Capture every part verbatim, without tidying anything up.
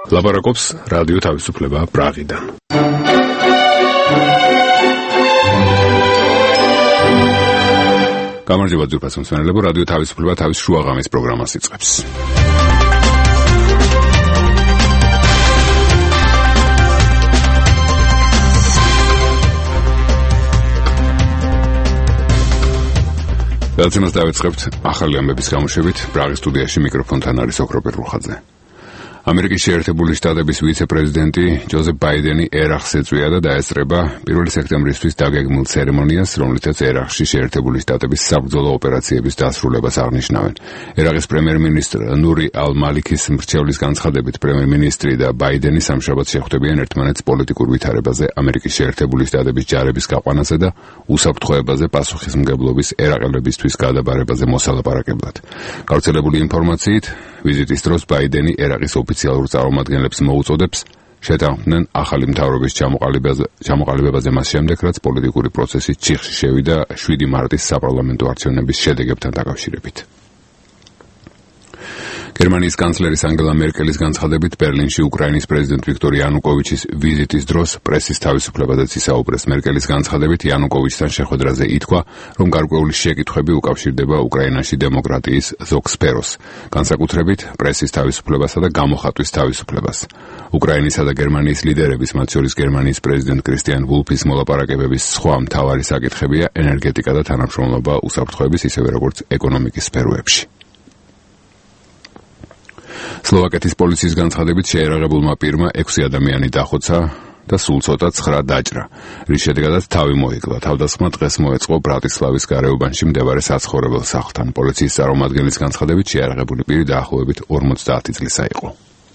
ლაპარაკობს რადიო თავისუფლება პრაღიდან. გამარჯობა ძვირფას მსმენელებო, რადიო თავისუფლება თავის შუაღამის პროგრამას იწყებს. Velcimos დავიწყებთ ახალი ამბების გამოშვებით. პრაღის სტუდიაში მიკროფონთან არის ოქროპირ რუხაძე. ამერიკის შეერთებული შტატების ვიცე-პრეზიდენტი ჯოზეფ ბაიდენი ერახს ეწვია და დაესწრება პირველი სექტემბრისთვის დაგეგმილ ცერემონიას, რომლითაც ერახში შეერთებული შტატების საბრძოლო ოპერაციების დასრულებას აღნიშნავენ. ერაყის პრემიერ-მინისტრ ნური ალ-მალიქის მრჩევლის განცხადებით, პრემიერ-მინისტრი და ბაიდენი სამშაბათს შეხვდებიან ერთმანეთს პოლიტიკურ ვითარებაზე, ამერიკის შეერთებული შტატების ჯარების გაყვანაზე და უსაფრთხოებაზე პასუხისმგებლობის ერაყელებისთვის გადაბარებაზე მოსალაპარაკებლად. გავრცელებული ინფორმაციით, ვიზიტის დროს ბაიდენი ერაყის ოფიციალურ წარმომადგენლებს მოუწოდებს შეთანხმდნენ ახალი მთავრობის ჩამოყალიბებაზე მას შემდეგ, რაც პოლიტიკური პროცესი ჩიხში შევიდა შვიდი მარტის საპარლამენტო არჩევნების შედეგებთან დაკავშირებით. გერმანიის კანცლერის ანგელა მერკელის განცხადებით, ბერლინში უკრაინის პრეზიდენტ ვიქტორ იანუკოვიჩის ვიზიტის დროს პრესის თავისუფლებაზეც ისაუბრეს. მერკელის განცხადებით, იანუკოვიჩთან შეხვედრაზე ითქვა, რომ გარკვეული შეკითხვები უკავშირდება უკრაინაში დემოკრატიის ზოგ სფეროს, განსაკუთრებით პრესის თავისუფლებასა და გამოხატვის თავისუფლებას. უკრაინისა და გერმანიის ლიდერების, მათ შორის გერმანიის პრეზიდენტ კრისტიან ვულფის მოლაპარაკებების სხვა მთავარი საკითხებია ენერგეტიკა და თანამშრომლობა უსაფრთხოების, ისევე როგორც ეკონომიკის სფეროებში. სლოვაკეთის პოლიციის განცხადებით, შეერაღებულმა პირმა ექვსი ადამიანი დახოცა და სულ ცოტა ცხრა დაჭრა, რის შედეგადაც თავი მოიკლა. თავდასხმა დღეს მოეწყო ბრატისლავის გარეუბანში მდებარე საცხოვრებელ სახლთან. პოლიციის წარმომადგენლის განცხადებით, შეერაღებული პირი დაახლოებით ორმოცდაათი წლისა იყო.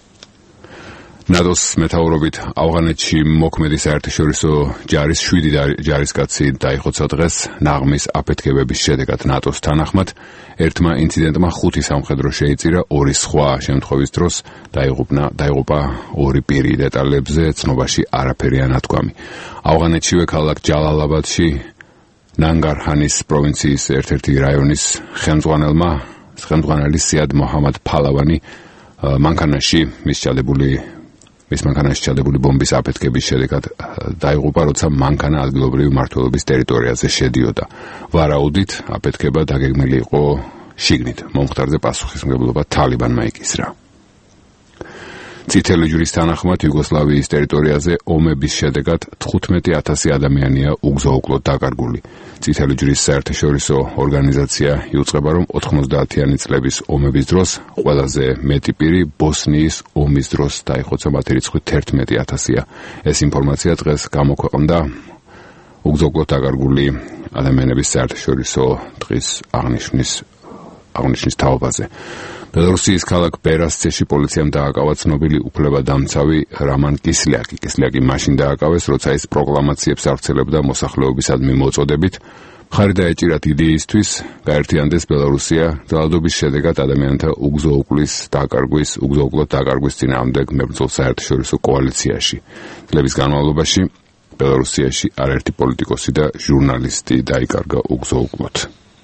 ნატოს მეთაურობით ავღანეთში მოქმედი საერთაშორისო ჯარის შვიდი ჯარისკაცი დაიხოცა დღეს ნაღმის აფეთქებების შედეგად. ნატოს თანახმად, ერთმა ინციდენტმა ხუთი სამხედრო შეიწირა, ორი სხვა შემთხვევის დროს დაიღუპნა დაიღუპა ორი პირი. დეტალებზე ცნობაში არაფერია ნათქვამი. ავღანეთშივე ქალაქ ჯალალაბადში ნანგარჰანის პროვინციის ერთ-ერთი რაიონის ხელმძღვანელმა ხელმძღვანელი სიად მოჰამად ფალავანი მანქანაში მის ჩადებული მის მანქანაში ჩადებული ბომბის აფეთქების შედეგად დაიღუპა, როცა მანქანა ადგილობრივი მმართველობის ტერიტორიაზე შედიოდა. ვარაუდით აფეთქება დაგეგმილი იყო შიგნით. მომხდარზე პასუხისმგებლობა თალიბანმა იკისრა. წითელი ჯვრის თანახმად იუგოსლავიის ტერიტორიაზე ომების შედეგად თხუთმეტი ათასი ადამიანია უგზო-უკლოდ დაკარგული. წითელი ჯვრის საერთაშორისო ორგანიზაცია იუწყება, რომ ოთხმოცდაათიანი წლების ომების დროს ყველაზე მეტი პირი ბოსნიის ომის დროს დაიხოცა, მათი რიცხვი თერთმეტი ათასია. ეს ინფორმაცია დღეს გამოქვეყნდა უგზო-უკლოდ დაკარგული ადამიანების საერთაშორისო დღის აღნიშვნის აღნიშნის თაობაზე. ბელორუსიის ქალაქ ბერასცეში პოლიციამ დააკავა ცნობილი უფლებადამცავი რამან კისლიაკი. კისლიაკი მაშინ დააკავეს, როცა ის პროკლამაციებს ავრცელებდა მოსახლეობისადმი მოწოდებით. მხარი დაეჭირა იდეისთვის გაერთიანდეს ბელორუსია ძალადობის შედეგად ადამიანთა უგზო-უკლის დაკარგვის, უგზო-უკლოდ დაკარგვის წინააღმდეგ მებრძოლ საერთაშორისო კოალიციაში. წლების განმავლობაში ბელორუსიაში არაერთი პოლიტიკოსი და ჟურნალისტი დაიკარგა უგზო-უკლოდ.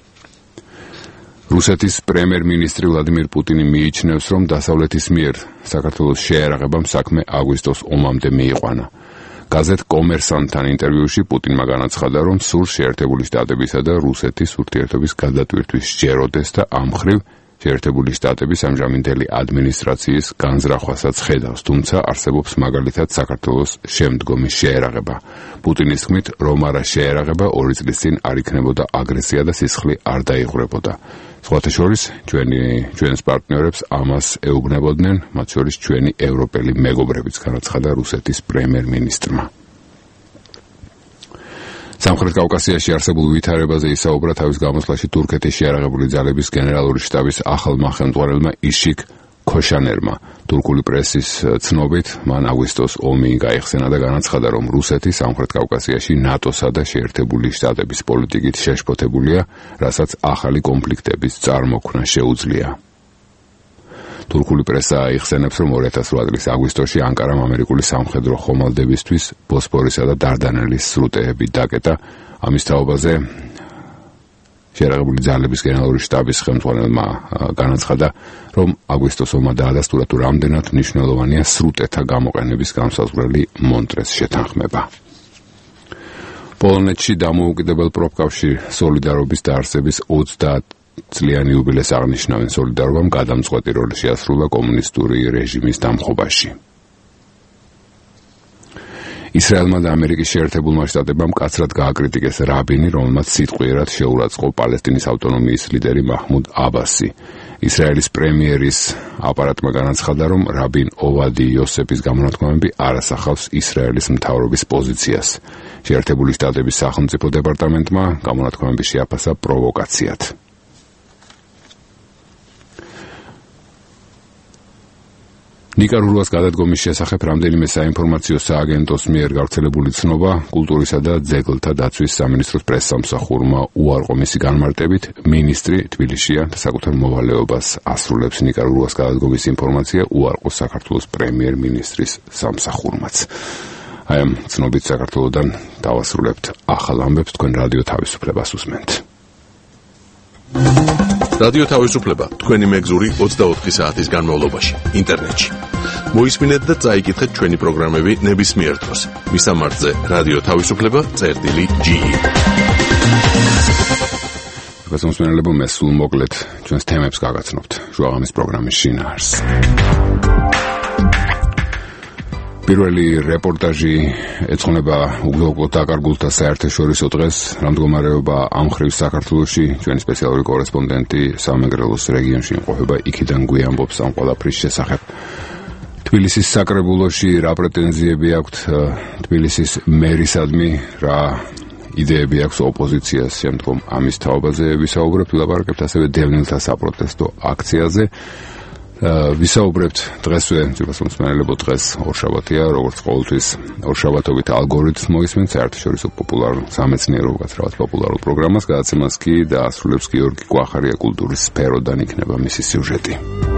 რუსეთის პრემიერ-მინისტრი ვლადიმირ პუტინი მიიჩნევს, რომ დასავლეთის მიერ საქართველოს შეერაღებამ საქმე აგვისტოს ომამდე მიიყვანა. გაზეთ კომერსანტთან ინტერვიუში პუტინმა განაცხადა, რომ სურს შეერთებული შტატებისა და რუსეთის ურთიერთობის გადატვირთვის სჯეროდეს და ამ მხრივ შეერთებული შტატების ამჟამინდელი ადმინისტრაციის განზრახვასაც ხედავს, თუმცა არსებობს მაგალითად საქართველოს შემდგომი შეერაღება. პუტინის თქმით, რომ არა შეერაღება ორი წლის წინ არ იქნებოდა აგრესია და სისხლი არ დაიღვრებოდა. სხვათა შორის ჩვენი ჩვენს პარტნიორებს ამას ეუბნებოდნენ, მათ შორის ჩვენი ევროპელი მეგობრებიც, განაცხადა რუსეთის პრემიერ-მინისტრმა. სამხრეთ კავკასიაში არსებულ ვითარებაზე ისაუბრა თავის გამოსვლაში თურქეთის შეიარაღებული ძალების გენერალური შტაბის ახალმა ხელმძღვანელმა იშიკ ქოშანერმა. თურქული პრესის ცნობით, მან აგვისტოს ომი გაიხსენა და განაცხადა, რომ რუსეთი სამხრეთ კავკასიაში ნატოსა და შეერთებული შტატების პოლიტიკით შეშფოთებულია, რასაც ახალი კონფლიქტების წარმოქმნა შეუძლია. თურქული პრესა იხსენებს, რომ ორი ათას ორი წლის აგვისტოში ანკარამ ამერიკული სამხედრო ხომალდებისთვის ბოსფორისა და დარდანელის სრუტეები დაკეტა. ამის თაობაზე შეერაღებული ძალების გენერალური შტაბის ხელმძღვანელმა განაცხადა, რომ აგვისტოს ომმა დაადასტურა თუ რამდენად მნიშვნელოვანია სრუტეთა გამოყენების განსაზღვრელი მონტრეს შეთანხმება. პოლონეთში დამოუკიდებელ პროფკავშირ სოლიდარობის დაარსების ოცდაათ წლიანი იუბილეს აღნიშნავენ სოლიდარობამ გადამწყვეტი როლი შეასრულა კომუნისტური რეჟიმის დამხობაში. ისრაელმა და ამერიკის შეერთებულმა შტატებმა მკაცრად გააკრიტიკეს რაბინი, რომელმაც სიტყვიერად შეურაცხყო პალესტინის ავტონომიის ლიდერი მაჰმუდ აბასი. ისრაელის პრემიერის აპარატმა განაცხადა, რომ რაბინ ოვადი იოსეფის გამონათქვამები არ ასახავს ისრაელის მთავრობის პოზიციას. შეერთებული შტატების სახელმწიფო დეპარტამენტმა გამონათქვამები შეაფასა პროვოკაციად. ნიკარაგუას გადადგომის შესახებ რამდენიმე საინფორმაციო სააგენტოს მიერ გავრცელებული ცნობა კულტურისა და ძეგლთა დაცვის სამინისტროს პრესსამსახურმა უარყო მისი განმარტებით, მინისტრი თბილისშია და საკუთარ მოვალეობას ასრულებს. ნიკარაგუას გადადგომის ინფორმაცია უარყო საქართველოს პრემიერ-მინისტრის სამსახურმაც. აი ამ ცნობით საქართველოდან დავასრულებთ ახალ ამბებს, თქვენ რადიო თავისუფლებას უსმენთ. რადიო თავისუფლება თქვენი მეგზური ოცდაოთხი საათის განმავლობაში ინტერნეტში. მოისმინეთ და წაიკითხეთ ჩვენი პროგრამები ნებისმიერ დროს. მისამართზე რადიო თავისუფლება წერტილი ჯი. გასამსმენელებო, მე სულ მოკლედ ჩვენს თემებს გაგაცნობთ შუაღამის პროგრამის შინაარსს. პირველი რეპორტაჟი ეძღვნება უგზო-უგზო დაკარგულთა საერთაშორისო დღეს, რამდგომარეობა ამ მხრივ საქართველოში. ჩვენი სპეციალური კორესპონდენტი სამეგრელოს რეგიონში იმყოფება, იქიდან გვიამბობს ამ ყველაფრის შესახებ. თბილისის საკრებულოში რა პრეტენზიები აქვთ თბილისის მერისადმი, რა იდეები აქვს ოპოზიციას შემდგომ ამის თაობაზე ვისაუბრებთ, ვილაპარაკებთ ასევე დევნილთა საპროტესტო აქციაზე. ვისაუბრებთ დღესვე, ძირფასმოსმენელებო, დღეს ორშაბათია, როგორც ყოველთვის ორშაბათობით ალგორითმს მოისმენთ საერთაშორისო პოპულარულ სამეცნიერო გაცრავად პოპულარულ პროგრამას, გადაცემას კი დაასრულებს გიორგი კვახარია, კულტურის სფეროდან იქნება მისი სიუჟეტი.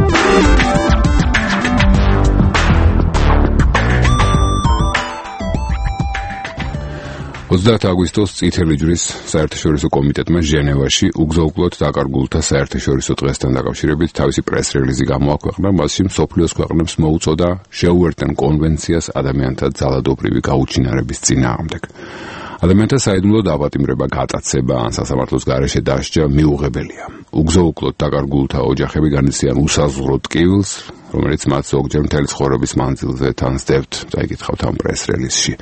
ოცდაათი აგვისტოს წითელი ჯვრის საერთაშორისო კომიტეტმა ჟენევაში უგზო-უკლოდ დაკარგულთა საერთაშორისო დღესთან დაკავშირებით თავისი პრეს-რელიზი გამოაქვეყნა, მასში მსოფლიოს ქვეყნებს მოუწოდა შეუერთდნენ კონვენციას ადამიანთა ძალადობრივი გაუჩინარების წინააღმდეგ. ადამიანთა საიდუმლო დაპატიმრება, გატაცება ან სასამართლოს გარეშე დასჯა მიუღებელია. უგზო-უკლოდ დაკარგულთა ოჯახები განიცდიან უსაზღურო ტკივილს, რომელიც მათ ზოგჯერ მთელი ცხოვრების მანძილზე თან სდებთ, წაიკითხავთ ამ პრეს-რელიზში.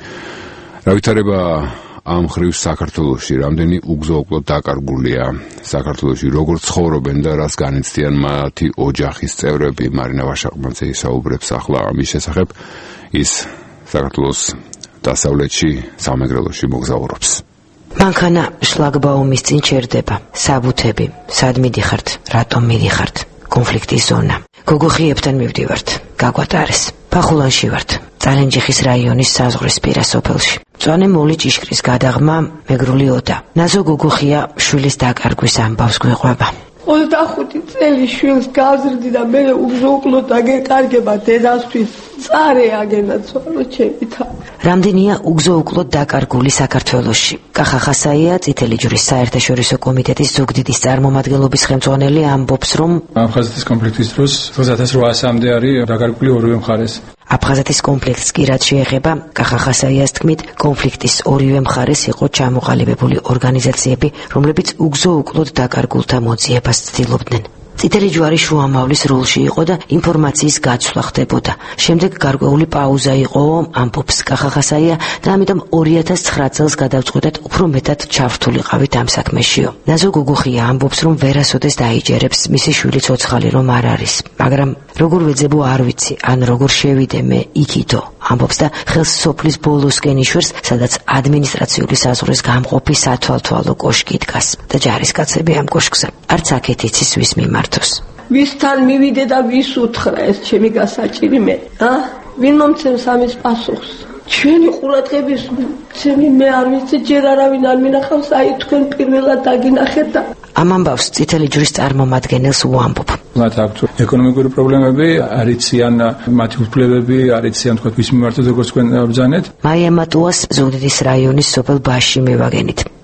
რა ვითარება ამ მხრივ საქართველოში, რამდენი უგზო-უკლოდ დაკარგულია საქართველოში, როგორ ცხოვრობენ და რას განიცდიან მათი ოჯახის წევრები. მარინა ვაშაყმაძე ისაუბრებს ახლა ამის შესახებ. ის საქართველოს დასავლეთში სამეგრელოში მოგზაურობს. მანქანა შლაგბაუმის წინ ჩერდება. საბუთები, სად მიდიხართ, რატომ მიდიხართ, კონფლიქტის ზონა. გოგოხიებთან მივდივართ, გაგვატარეს. ფახულანში ვართ, წალენჯიხის რაიონის საზღვრის პირა სოფელში. მწვანე მოლი ჭიშკრის გადაღმა, მეგრული ოდა. ნაზო გოგოხია შვილის დაკარგვის ამბავს გვიყვება. ოცდახუთი წელი შვილს გავზრდი და მე უგზო-უკლოდ დაგეკარგება დედასთვის. წარე აგენაცვალო ჩემი თავი. რამდენია უგზო-უკლოდ დაკარგული საქართველოში? კახახასაია, წითელი ჯვრის საერთაშორისო კომიტეტის ზუგდიდის წარმომადგენლობის ხელმძღვანელი ამბობს, რომ აფხაზეთის კონფლიქტის დროს ოცდაათი ათამდე არის დაკარგული ორივე მხარეს. აფხაზეთის კონფლიქტს კი რაც შეეხება, კახახასაიას თქმით, კონფლიქტის ორივე მხარეს იყო ჩამოყალიბებული ორგანიზაციები, რომლებიც უგზო-უკლოდ დაკარგულთა მოძიებას ცდილობდნენ. წითელი ჯვარი შუამავლის როლში იყო და ინფორმაციის გაცვლა ხდებოდა. შემდეგ გარკვეული პაუზა იყო, ამბობს კახახასაია, და ამიტომ ორი ათას ცხრა წელს გადავწყვეტეთ უფრო მეტად ჩავრთულიყავით ამ საქმეშიო. ნაზო გოგოხია ამბობს, რომ ვერასოდეს დაიჯერებს, მისი შვილი ცოცხალი რომ არ არის, მაგრამ როგორ ვეძებო არ ვიცი, ან როგორ შევიდე მე იქითო, ამბობს და ხელს სოფლის ბოლოსკენ იშვერს, სადაც ადმინისტრაციული საზღვრის გამყოფი სათვალთვალო კოშკი დგას და ჯარისკაცები ამ კოშკზე არც აქეთ იცის ვის მიმართოს. ვისთან მივიდე და ვის უთხრა ეს ჩემი გასაჭირი მე? ა? ვინ მომცემს ამის პასუხს? ჩვენი ყურადღების ჩემი მე არ ვიცი, ჯერ არავინ არ მინახავს, აი თქვენ პირველად დაგინახეთ და ამ ამბავს წითელი ჯვრის წარმომადგენელს უამბობ. მათ აქვს ეკონომიკური პრობლემები, არ იციან მათი უფლებები, არ იციან თქვა ვის მიმართოს როგორც თქვენ ბრძანეთ. მაია მატუას ზუგდიდის რაიონის სოფელ ბაში მევაგენით.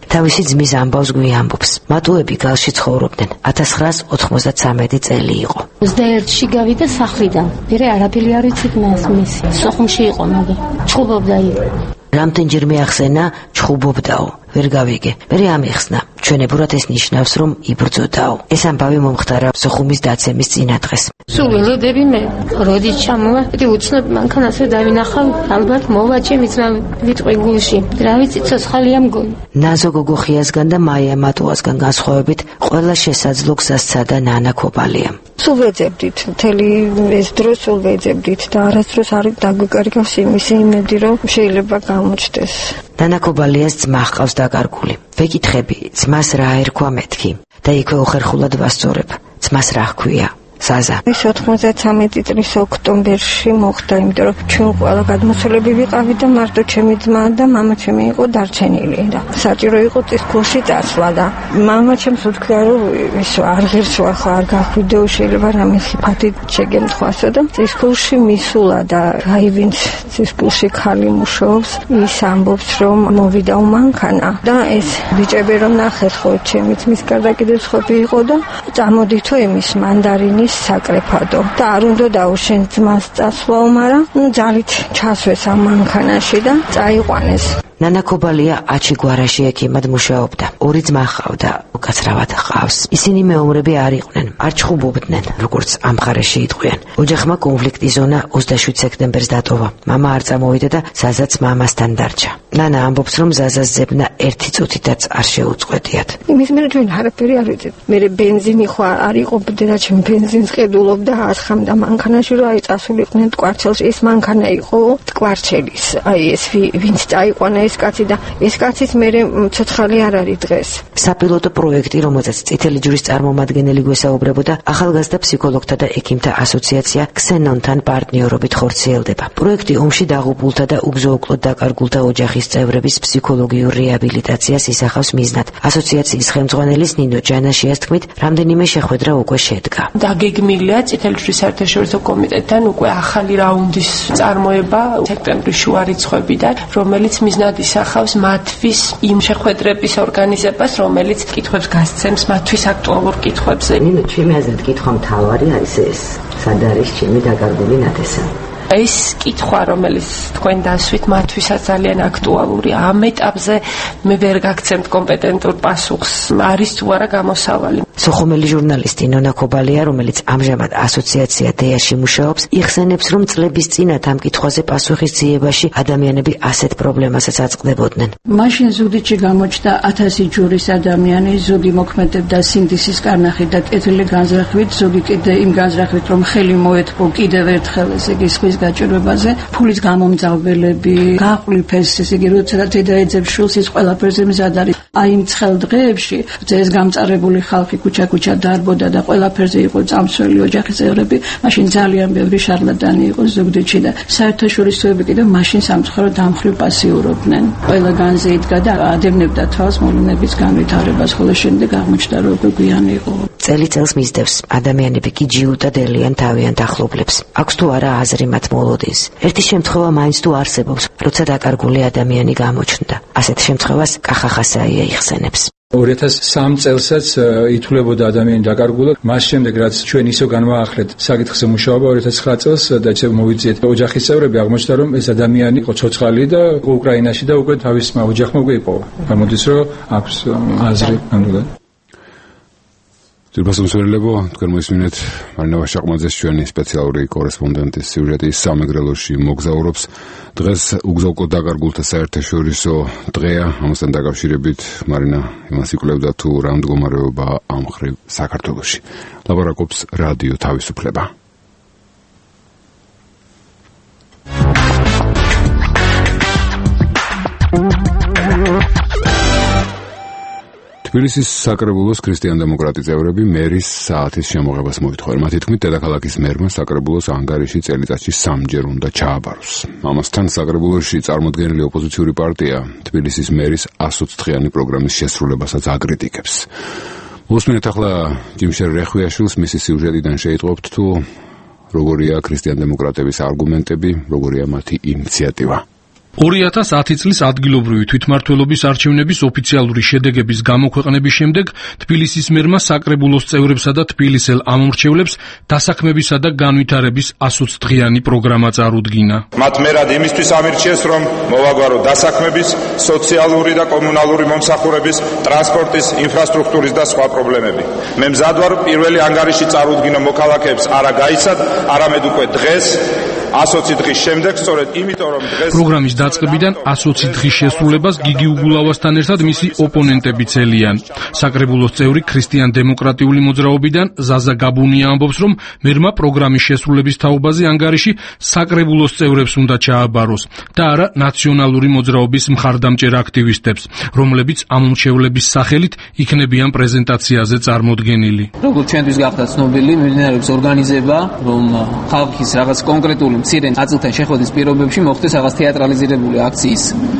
თავისი ძმის ამბავს გვიამბობს. მატუები გალში ცხოვრობდნენ. ათას ცხრაას ოთხმოცდათრამეტი წელი იყო. ოცდაერთში გავიდა სახლიდან. მერე არაფერი არ იცით მას მის. სოხუმში იყო მაგა. ჩხუბობდა იქ. რამდენჯერ მეახსენა ჩხუბობდაო. ვერ გავიგე. მერე ამიხსნა. ჩვენებურად ეს ნიშნავს, რომ იბრძოდაო. ეს ამბავი მომხდარა სოხუმის დაცემის წინადღეს. სულ ველოდები მე, როდის ჩამოვედი უცნობ მანქანაზე დავინახავ, ალბათ მოვა ჩემი ძმა ვიტყვი გულში. რა ვიცი, ცოცხალია მგონი. ნაზო გოგოხიასგან და მაია მატუასგან განსხვავებით, ყველა შესაძლო გზას სცადა ნანა ქობალიამ. სულ ვეძებდით, მთელი ეს დრო სულ ვეძებდით და არასდროს არ დაგვიკარგავს იმისი იმედი, რომ შეიძლება გამოჩნდეს. ნანა ქობალიას ძმა ჰყავს დაკარგული. ვეკითხები, ძმას რა ერქვა მეთქი და იქვე უხერხულად ვასწორებ. ძმას რა ჰქვია? ზაზა. ეს ოთხმოცდათრამეტი წლის ოქტომბერში მოხდა, იმიტომ რომ ჩვენ ყველა გადმოცულები ვიყავით და მარტო ჩემი ძმა და მამა ჩემი იყო დარჩენილი და საჭირო იყო წისქულში წასვლა და მამა ჩემს უთქვია, რომ ის არ ღირს ახლა არ გახვიდეო, შეიძლება რამე სიფათი შეგემთხვასო და წისქულში მისულა და აი ვინც წისქულში ხალი მუშაობს, ის ამბობს, რომ მოვიდა მანქანა და ეს ბიჭები რომ ნახეთ ხო ჩემი ძმის გარდა კიდევ სხვები იყო და წამოდითო იმის მანდარინის საკრეფადო და არ უნდა დაუშენ ძმას წასვლაო, მაგრამ ძალით ჩასვეს ამ მანქანაში და წაიყვანეს. ნანა ქობალია აჩიგვარაში ექიმად მუშაობდა. ორი ძმა ჰყავდა, უკაცრავად ჰყავს. ისინი მეომრები არ იყვნენ, არ ჩხუბობდნენ, როგორც ამ მხარეში იტყვიან. ოჯახმა კონფლიქტის ზონა ოცდაშვიდ სექტემბერს დატოვა. მამა არ წამოვიდა და ზაზაც მამასთან დარჩა. ნანა ამბობს, რომ ზაზას ზებნა ერთი წუთითაც არ შეუწყვეტიათ. იმის მერე ჩვენ არაფერი არ ვიცით. მერე ბენზინი ხო არ იყო, და ჩემ ბენზინს ყიდულობდა, ასხამდა მანქანაში, რომ აი წასულიყვნენ ტყვარჩელში. ეს მანქანა იყო ტყვარჩელის. აი ეს ვინც წაიყვანა ეს კაცი და ეს კაცის მერე ცოცხალი არ არის დღეს. საპილოტო პროექტი, რომელზეც წითელი ჯვრის წარმომადგენელი გვესაუბრებოდა, ახალგაზრდა ფსიქოლოგთა და ექიმთა ასოციაცია ქსენონთან პარტნიორობით ხორციელდება. პროექტი ომში დაღუპულთა და უგზო-უკლოდ დაკარგულთა ოჯახის წევრების ფსიქოლოგიურ რეაბილიტაციას ისახავს მიზნად. ასოციაციის ხელმძღვანელის ნინო ჯანაშიას თქმით, რამდენიმე შეხვედრა უკვე შედგა. დაგეგმილია წითელი ჯვრის საერთაშორისო კომიტეტთან უკვე ახალი რაუნდის წარმოება სექტემბრის შუა რიცხვებიდან, რომელიც მიზნად ისახავს მათთვის იმ შეხვედრების ორგანიზებას, რომელიც კითხვებს გასცემს მათთვის აქტუალურ კითხვებზე. ნინო, ჩემი აზრით კითხვა მთავარი არის ეს, სად არის ჩემი დაკარგული ნათესა? ეს კითხვა, რომელიც თქვენ დასვით, მათთვისაც ძალიან აქტუალური. ამ ეტაპზე მე ვერ გაგცემთ კომპეტენტურ პასუხს, არის თუ არა გამოსავალი. სოხუმელი ჟურნალისტი ნონა ქობალია, რომელიც ამჟამად ასოციაცია დეაში მუშაობს, იხსენებს, რომ წლების წინათ ამ კითხვაზე პასუხის ძიებაში ადამიანები ასეთ პრობლემასაც აწყდებოდნენ. მაშინ ზუგდიდში გამოჩნდა ათასი ჯურის ადამიანი, ზოგი მოქმედებდა სინდისის კარნახით და კეთილი განზრახვით, ზოგი კიდე იმ განზრახვით, რომ ხელი მოეთქო კიდევ ერთხელ ესე იგი სხვის გაჭირვებაზე, ფულის გამომძალბელები, გაყვლიფეს, ესე იგი როცა დედა ეძებს შვილს, ის ყველაფერზე მზად არის. აი იმ ცხელ დღეებში ეს გამწარებული ხალხი ქუჩა-ქუჩა დარბოდა და ყველაფერზე იყო წამსველი ოჯახის წევრები, მაშინ ძალიან ბევრი შარლადანი იყო ზუგდიდში და საერთაშორისოები კიდევ მაშინ სამწუხაროდ დამხრივ პასიურობდნენ. ყველა განზე იდგა და ადევნებდა თავს მოვლენების განვითარებას, ხოლო შემდეგ აღმოჩნდა, რომ უკვე გვიანი იყო. წელი-წელს მისდევს, ადამიანები კი ჯიუტადელიან თავიანთ ახლობლებს. აქვს თუ არა აზრი მათ მოლოდინს. ერთი შემთხვევა მაინც თუ არსებობს, როცა დაკარგული ადამიანი გამოჩნდა. ასეთ შემთხვევას კახახასაია იხსენებს. ორი ათას სამი წელსაც ითვლებოდა ადამიანი დაკარგულად, მას შემდეგ რაც ჩვენ ისო განვაახლეთ საკითხზე მუშაობა ორი ათას ცხრა წელს და ისე მოვიძიეთ ოჯახის წევრები, აღმოჩნდა რომ ეს ადამიანი იყო ცოცხალი და უკრაინაში და უკვე თავის ოჯახმა უკვე იპოვა. გამოდის რომ აქვს აზრი ნამდვილად. ძირფას უმსვლელებო, თქვენ მოისმინეთ მარინა ვაშაყმაძეს, ჩვენი სპეციალური კორესპონდენტის სიუჟეტი სამეგრელოში მოგზაურობს. დღეს უგზო-უკლოდ დაკარგულთა საერთაშორისო დღეა, ამასთან დაკავშირებით მარინა იმას იკვლევდა თუ რა მდგომარეობა ამ მხრივ საქართველოში. ლაპარაკობს რადიო თავისუფლება. თბილისის საკრებულოს ქრისტიან-დემოკრატი წევრები მერის საათის შემოღებას მოითხოვენ. მათი თქმით, დედაქალაქის მერმა საკრებულოს ანგარიში წელიწადში სამჯერ უნდა ჩააბაროს. ამასთან საკრებულოში წარმოდგენილი ოპოზიციური პარტია თბილისის მერის ასოცდღიანი პროგრამის შესრულებასაც აკრიტიკებს. უსმენთ ახლა ჯიმშერ რეხვიაშვილს, მისი სიუჟეტიდან შეიტყობთ თუ როგორია ქრისტიან-დემოკრატების არგუმენტები, როგორია მათი ინიციატივა. ორი ათას ათი წლის ადგილობრივი თვითმმართველობის არჩევნების ოფიციალური შედეგების გამოქვეყნების შემდეგ თბილისის მერმა საკრებულოს წევრებსა და თბილისელ ამომრჩევლებს დასაქმებისა და განვითარების ოცდღიანი პროგრამა წარუდგინა. მათ მერად იმისთვის ამირჩიეს, რომ მოვაგვარო დასაქმების, სოციალური და კომუნალური მომსახურების, ტრანსპორტის, ინფრასტრუქტურის და სხვა პრობლემები. მე მზად ვარ პირველი ანგარიში წარუდგინო მოქალაქეებს არა გაიცად, არამედ უკვე დღეს ოცი დღის შემდეგ, სწორედ იმიტომ რომ დღეს პროგრამის დაწყებიდან ოცი დღის შესრულებას გიგი უგულავასთან ერთად მისი ოპონენტები ცელიან. საკრებულოს წევრი ქრისტიან-დემოკრატიული მოძრაობიდან ზაზა გაბუნია ამბობს, რომ მერმა პროგრამის შესრულების თაობაზე ანგარიში საკრებულოს წევრებს უნდა ჩააბაროს და არა ნაციონალური მოძრაობის მხარდამჭერ აქტივისტებს, რომლებიც ამომრჩევლების სახელით იქნებიან პრეზენტაციაზე წარმოდგენილი. როგორც ჩვენთვის გახდა ცნობილი, მიმდინარეობს ორგანიზება, რომ ხალხის რაღაც კონკრეტული მცირე ნაწილთან შეხვედრის პირობებში მოხდეს რაღაც თეატრალიზირებული აქციის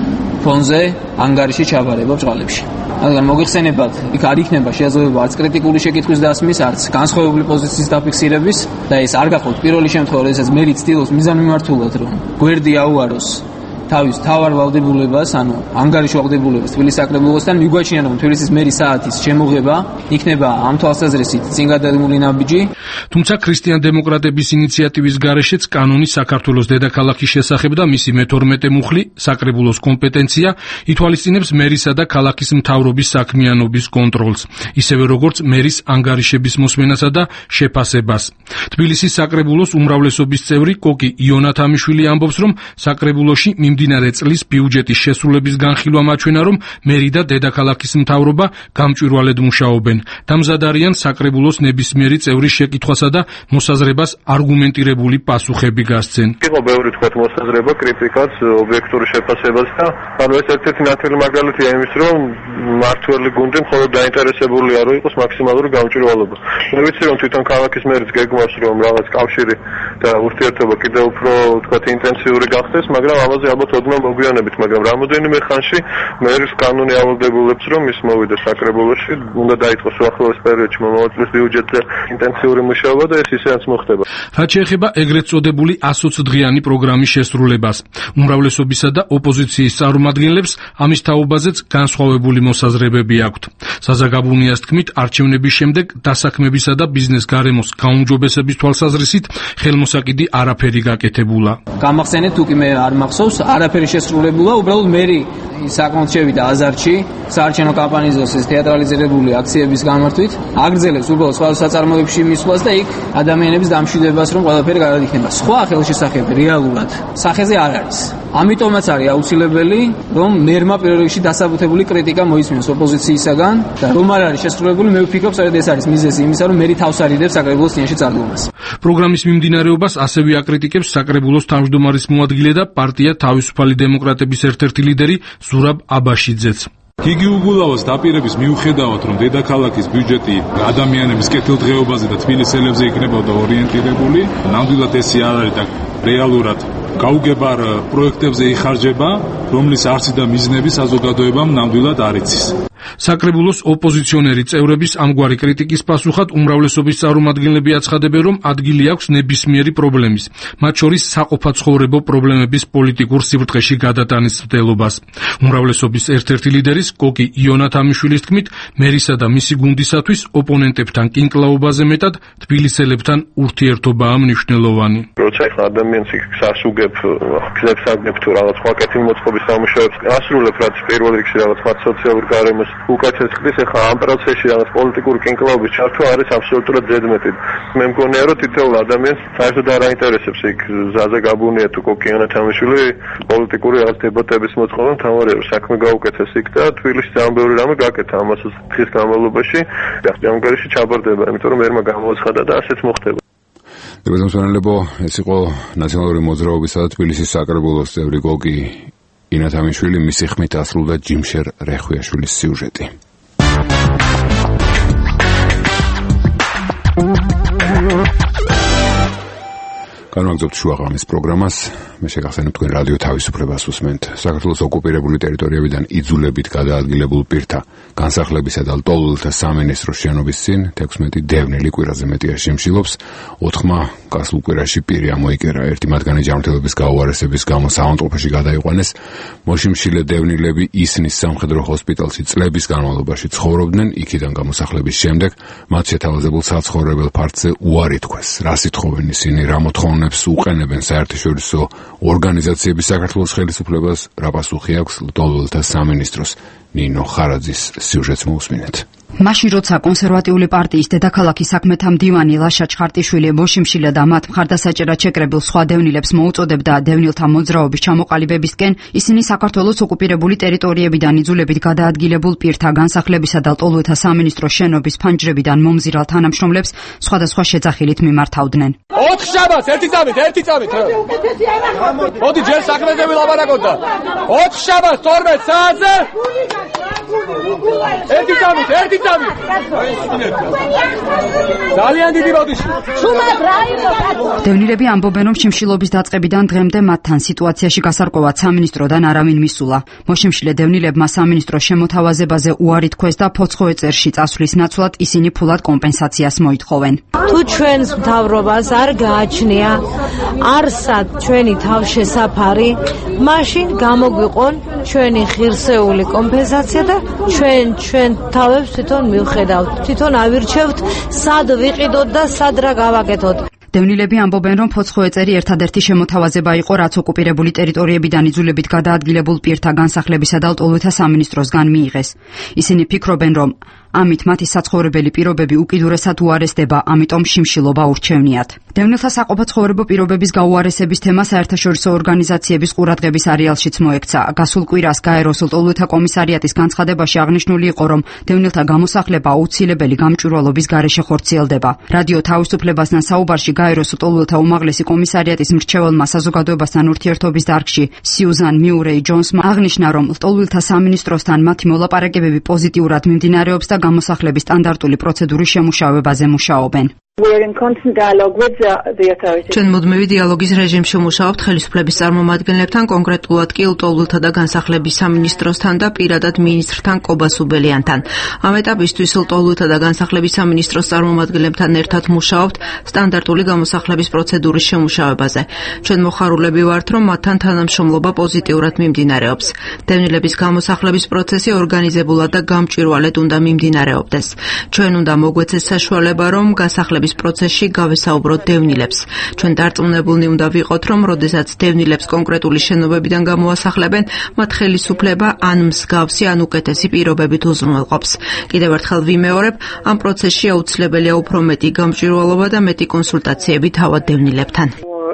ფონზე ანგარიში ჩაბარება ბრძოლებში. რადგან მოგიხსენებათ, იქ არ იქნება შესაძლებლობა არც კრიტიკული შეკითხვის დასმის, არც განსხვავებული პოზიციის დაფიქსირების და ეს არ გახოთ პირველი შემთხვევა, როდესაც მერი ცდილობს მიზანმიმართულად, რომ გვერდი აუაროს თავის თავარ ვალდებულებას, ანუ ანგარიში ვალდებულებას თბილისის საკრებულოსთან, მიგვაჩნია, რომ თბილისის მერის საათის შემოღება იქნება ამ თვალსაზრისით წინ გადადგმული ნაბიჯი. თუმცა ქრისტიან-დემოკრატების ინიციატივის გარეშეც კანონი საქართველოს დედაქალაქის შესახებ და მისი მეთორმეტე მუხლი, საკრებულოს კომპეტენცია, ითვალისწინებს მერისა და ქალაქის მთავრობის საქმიანობის კონტროლს, ისევე როგორც მერის ანგარიშების მოსმენასა და შეფასებას. თბილისის საკრებულოს უმრავლესობის წევრი კოკი იონათამიშვილი ამბობს, რომ საკრებულოში მიმდინარე წლის ბიუჯეტის შესრულების განხილვა მაჩვენა, რომ მერი და დედაქალაქის მთავრობა გამჭვირვალედ მუშაობენ. დამზად არიან საკრებულოს ნებისმიერი წევრის შეკითხვასა და მოსაზრებას არგუმენტირებული პასუხები გასცენ. იყო ბევრი თქვათ მოსაზრება, კრიტიკაც, ობიექტური შეფასებაც და ანუ ეს ერთ-ერთი ნათელი მაგალითია იმის, რომ მართველი გუნდი მხოლოდ დაინტერესებულია, რომ იყოს მაქსიმალური გამჭვირვალობა. მე ვიცი, რომ თვითონ ქალაქის მერიც გეგმავს, რომ რაღაც კავშირი და ურთიერთობა კიდევ უფრო თქვათ ინტენსიური გახდეს, მაგრამ ამაზე ალბათ ოდნავ მოგვიანებით, მაგრამ რამოდენიმე ხანში მერის კანონი ავალდებულებს, რომ ის მოვიდეს საკრებულოში, უნდა დაიწყოს უახლოეს პერიოდში მომავალ წლის ბიუჯეტზე ინტენსიური მუშაობა და ეს ისედაც მოხდება. რაც შეეხება ეგრეთ წოდებული ოცდღიანი პროგრამის შესრულებას, უმრავლესობისა და ოპოზიციის წარმომადგენლებს ამის თაობაზეც განსხვავებული მოსაზრებები აქვთ. ზაზა გაბუნიას თქმით, არჩევნების შემდეგ დასაქმებისა და ბიზნეს გარემოს გაუმჯობესების თვალსაზრისით ხელმოსაკიდი არაფერი გაკეთებულა. გამახსენეთ, თუ კი მე არ მახსოვს, არაფერი შესრულებულა, უბრალოდ მერი საკმაოდ შევიდა აზარში საარჩევნო კამპანიის დროს ეს თეატრალიზირებული აქციების გამართვით, აგრძელებს უბრალოდ სხვა საწარმოებში მისვლას და იქ ადამიანების დამშვიდებას, რომ ყველაფერი კარგად იქნება. სხვა ხელშესახები რეალურად სახეზე არ არის. ამიტომაც არის აუცილებელი, რომ მერმა პირველ რიგში დასაბუთებული კრიტიკა მოისმინოს ოპოზიციისაგან და რომ არ არის შესრულებული, მე ვფიქრობ, სწორედ ეს არის მიზეზი იმისა, რომ მერი თავს არიდებს საკრებულოს წინაშე წარდგომას. პროგრამის მიმდინარეობას ასევე აკრიტიკებს საკრებულოს თავმჯდომარის მოადგილე და პარტია თავისუფალი დემოკრატების ერთ-ერთი ლიდერი ზურაბ აბაშიძეც. გიგი უგულავას დაპირების მიუხედავად, რომ დედაქალაქის ბიუჯეტი ადამიანების კეთილდღეობაზე და თბილისელებზე იქნებოდა ორიენტირებული, ნამდვილად ესე არ არის და რეალურად გაუგებარ პროექტებზე იხარჯება, რომლის არცი და მიზნები საზოგადოებამ ნამდვილად არ იცის. საკრებულოს ოპოზიციონერი წევრების ამგვარი კრიტიკის პასუხად უმრავლესობის წარმომადგენლები აცხადებენ, რომ ადგილი აქვს ნებისმიერი პრობლემის, მათ შორის საყოფაცხოვრებო პრობლემების პოლიტიკურ სიბრტყეში გადატანის მცდელობას. უმრავლესობის ერთ-ერთი ლიდერის კოკი იონათამიშვილის თქმით, მერისა და მისი გუნდისათვის ოპონენტებთან კინკლაობაზე მეტად თბილისელებთან ურთიერთობაა მნიშვნელოვანი. როცა ახლა ადამიანს გასაგებ, გზებს აგებ თუ რაღაც სხვა კეთილმოწყობის სამუშაოებს ასრულებ, რაც პირველ რიგში რაღაც მათ სოციალურ გარემოს უკაცეს ხდის, ახლა ამ პროცესში რაღაც პოლიტიკური კინკლაობის ჩართვა არის აბსოლუტურად ზედმეტი. მე მგონია, რომ თითოეულ ადამიანს საერთოდ არ აინტერესებს იქ ზაზა გაბუნია თუ კოკი იონათამიშვილი პოლიტიკური რაღაც დებატების მოწყობა, მთავარია რომ საქმე გაუკეთეს იქ და თბილისში ძალიან ბევრი რამე გაკეთა ამას დღის განმავლობაში და ანგარიში ჩაბარდება, იმიტომ რომ ერმა გამოაცხადა და ასეც მოხდება. დებატმსვენელებო, ეს იყო ნაციონალური მოძრაობისა და თბილისის საკრებულოს წევრი კოკი იონათამიშვილი, მისი ხმით ასრულდა ჯიმშერ რეხვიაშვილის სიუჟეტი. განვაგრძობთ შუაღამის პროგრამას. მე შეგახსენებ თქვენ რადიო თავისუფლებას უსმენთ. საქართველოს ოკუპირებული ტერიტორიებიდან იძულებით გადაადგილებულ პირთა განსახლებისა და ლტოლვილთა სამინისტროს შენობის წინ თექვსმეტი დევნილი კვირაზე მეტია შემშილობს. ოთხმა გასულ კვირაში პირი ამოიკერა. ერთი მათგანი ჯანმრთელობის გაუარესების გამო საავადმყოფოში გადაიყვანეს. მოშიმშილე დევნილები ისნის სამხედრო ჰოსპიტალში წლების განმავლობაში ცხოვრობდნენ. იქიდან გამოსახლების შემდეგ მათ შეთავაზებულ საცხოვრებელ ფართზე უარი თქვეს. რა სიტყვენ ისინი, რა მოთხოვნებს უყენებენ საერთაშორისო ორგანიზაციების საქართველოს ხელისუფლებას, რა პასუხი აქვს ლტოლვილთა სამინისტროს. ნინო ხარაძის სიუჟეტს მოусმინეთ. მაშინ როცა კონსერვატიული პარტიის დედაქალაქის საქმეთა მდივანი ლაშა ჩხარტიშვილი მოშიმშილა და მათ მხარდასაჭერად შეკრებილ სხვა დევნილებს მოუწოდებდა დევნილთა მოძრაობის ჩამოყალიბებისკენ, ისინი საქართველოს ოკუპირებული ტერიტორიებიდან იძულებით გადაადგილებულ პირთა განსახლებისა და ლტოლვილთა სამინისტროს შენობის ფანჯრებიდან მომზირალ თანამშრომლებს სხვადასხვა შეძახილით მიმართავდნენ. ოთხ შაბათს ერთი წამით, ერთი წამით. მოდი ჯერ საქმეზე ვილაპარაკოთ და ოთხ შაბათს თორმეტ საათზე ერთი წამით, ერთი წამით. ძალიან დიდი ბოდიში. დევნილები ამბობენ, რომ შიმშილობის დაწყებიდან დღემდე მათთან სიტუაციაში გასარკვევად სამინისტროდან არავინ მისულა. მოშიმშილე დევნილებმა სამინისტროს შემოთავაზებაზე უარი თქვეს და ფოცხოვეწერში წასვლის ნაცვლად ისინი ფულად კომპენსაციას მოითხოვენ. თუ ჩვენს მთავრობას არ გააჩნია არსად ჩვენი თავშესაფარი, მაშინ გამოგვიყონ ჩვენი ღირსეული კომპენსაცია და ჩვენ ჩვენ თავებს თვითონ მივხედავთ, თვითონ ავირჩევთ, სად ვიყიდოთ და სად რა გავაკეთოთ. დევნილები ამბობენ, რომ ფოცხოვეწერი ერთადერთი შემოთავაზება იყო, რაც ოკუპირებული ტერიტორიებიდან იძულებით გადაადგილებულ პირთა განსახლებისა და ლტოლვილთა სამინისტროსგან მიიღეს. ისინი ფიქრობენ, რომ ამით მათი საცხოვრებელი პირობები უკიდურესად უარესდება, ამიტომ შიმშილობა ურჩევნიათ. დევნილთა საყოფაცხოვრებო პირობების გაუარესების თემა საერთაშორისო ორგანიზაციების ყურადღების არეალშიც მოექცა. გასულ კვირას გაეროს ლტოლვილთა კომისარიატის განცხადებაში აღნიშნული იყო, რომ დევნილთა გამოსახლება აუცილებელი გამჭვირვალობის გარეშე ხორციელდება. რადიო თავისუფლებასთან საუბარში გაეროს ლტოლვილთა უმაღლესი კომისარიატის მრჩეველმა საზოგადოებასთან ურთიერთობის დარგში სიუზან მიურეი ჯონსმა აღნიშნა, რომ ლტოლვილთა სამინისტროსთან მათი მოლაპარაკებები პოზიტიურად მიმდინარეობს და გამოსახლების სტანდარტული პროცედურის შემუშავებაზე მუშაობენ. ჩვენ მუდმივი დიალოგის რეჟიმში ვმუშაობთ ხელისუფლების წარმომადგენლებთან, კონკრეტულად კი ლტოლვილთა და განსახლების სამინისტროსთან და პირადად მინისტრთან კობას უბელიანთან. ამ ეტაპისთვის ლტოლვილთა და განსახლების სამინისტროს წარმომადგენლებთან ერთად ვმუშაობთ სტანდარტული გამოსახლების პროცედურის შემუშავებაზე. ჩვენ მოხარულები ვართ, რომ მათთან თანამშრომლობა პოზიტიურად მიმდინარეობს. დევნილების გამოსახლების პროცესი ორგანიზებულად და გამჭვირვალედ უნდა მიმდინარეობდეს. ჩვენ უნდა მოგვეცეს საშუალება, რომ განსახლების პროცესში გავესაუბროთ დევნილებს. ჩვენ დარწმუნებულნი უნდა ვიყოთ, რომ როდესაც დევნილებს კონკრეტული შენობებიდან გამოასახლებენ, მათ ხელისუფლება ან მსგავსი, ან უკეთესი პირობებით უზრუნველყოფს. კიდევ ერთხელ ვიმეორებ, ამ პროცესში აუცილებელია უფრო მეტი გამჭვირვალობა და მეტი კონსულტაციები თავად დევნილებთან.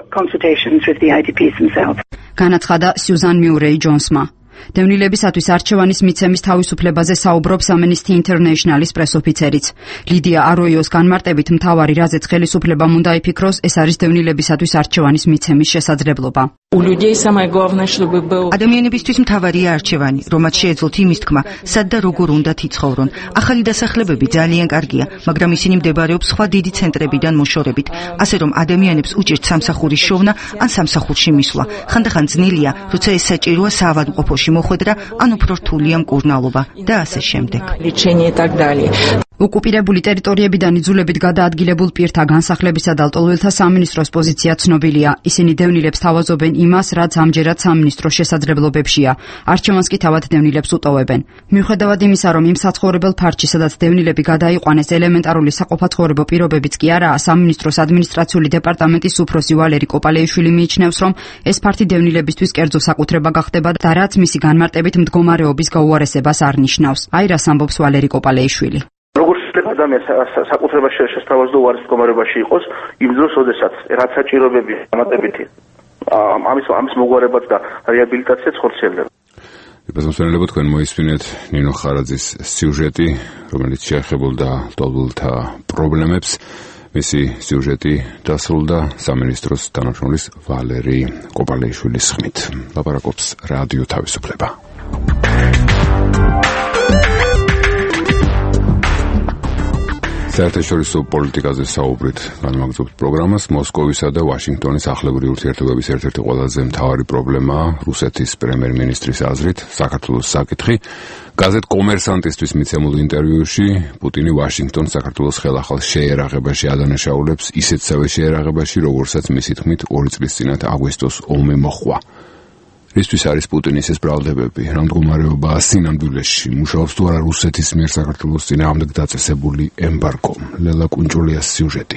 განაცხადა სიუზან მიურეი ჯონსმა. დევნილებისათვის არჩევანის მიცემის თავისუფლებაზე საუბრობს Amnesty International-ის პრესოფიცერიც. ლიდია აროიოს განმარტებით მთავარი, რაზეც ხელისუფლებამ უნდა იფიქროს, ეს არის დევნილებისათვის არჩევანის მიცემის შესაძლებლობა. ადამიანებისთვის მთავარია არჩევანი, რომ მათ შეეძლოთ იმის თქმა, სად და როგორ უნდათ იცხოვრონ. ახალი დასახლებები ძალიან კარგია, მაგრამ ისინი მდებარეობს სხვა დიდი ცენტრებიდან მოშორებით, ასე რომ ადამიანებს უჭირთ სამსახურის შოვნა ან სამსახურში მისვლა. ხანდახან ძნელია, როცა ეს საჭიროა საავადმყოფოში მოხვედრა, ან უფრო რთულია მკურნალობა და ასე შემდეგ. ოკუპირებული ტერიტორიებიდან იძულებით გადაადგილებულ პირთა განსახლებისა და ლტოლვილთა სამინისტროს პოზიცია ცნობილია. ისინი დევნილებს თავაზობენ იმას, რაც ამჯერად სამინისტროს შესაძლებლობებშია. არჩევანს კი თავად დევნილებს უტოვებენ. მიუხედავად იმისა, რომ იმ საცხოვრებელ ფარჩში, სადაც დევნილები გადაიყვანეს, ელემენტარული საყოფაცხოვრებო პირობებიც კი არაა, სამინისტროს ადმინისტრაციული დეპარტამენტის უფროსი ვალერი კოპალეიშვილი მიიჩნევს, რომ ეს ფართი დევნილებისთვის კერძო საკუთრება გახდება და რაც მისი განმარტებით მდგომარეობის გაუარესებას არ ნიშნავს. აირას ამბობს ვალერი კოპალეიშვილი. როგორც შეიძლება ადამიანს საკუთრებას შესთავაზ და უარეს მდგომარეობაში იყოს იმ დროს, როდესაც რაც საჭიროებები დამატებითი ამის ამის მოგვარებაც და რეაბილიტაციაც ხორციელდება. ებაზმოსვენელებო, თქვენ მოისმინეთ ნინო ხარაძის სიუჟეტი, რომელიც შეეხებოდა ლტოლვილთა პრობლემებს. მისი სიუჟეტი დასრულდა სამინისტროს თანამშრომლის ვალერი კოპალეიშვილის ხმით. ლაპარაკობს რადიო თავისუფლება. საერთაშორისო პოლიტიკაზე საუბრით განმაგზავნებთ პროგრამას. მოსკოვისა და ვაშინგტონის ახლებური ურთიერთობების ერთ-ერთი ყველაზე მთავარი პრობლემაა რუსეთის პრემიერ-მინისტრის აზრით საქართველოს საკითხი. გაზეთ კომერსანტისთვის მიცემულ ინტერვიუში პუტინი ვაშინგტონს საქართველოს ხელახალ შეერაღებაში ადანაშაულებს ისეთსავე შეერაღებაში, როგორცაც მისი თქმით ორი წლის წინათ აგვისტოს ომი მოხდა. რისთვის არის პუტინის ეს ბრალდებები? რა მდგომარეობაა სინამდვილეში? მუშაობს თუ არა რუსეთის მიერ საქართველოს წინააღმდეგ დაწესებული ემბარგო? ლელა კუნჭულიას სიუჟეტი.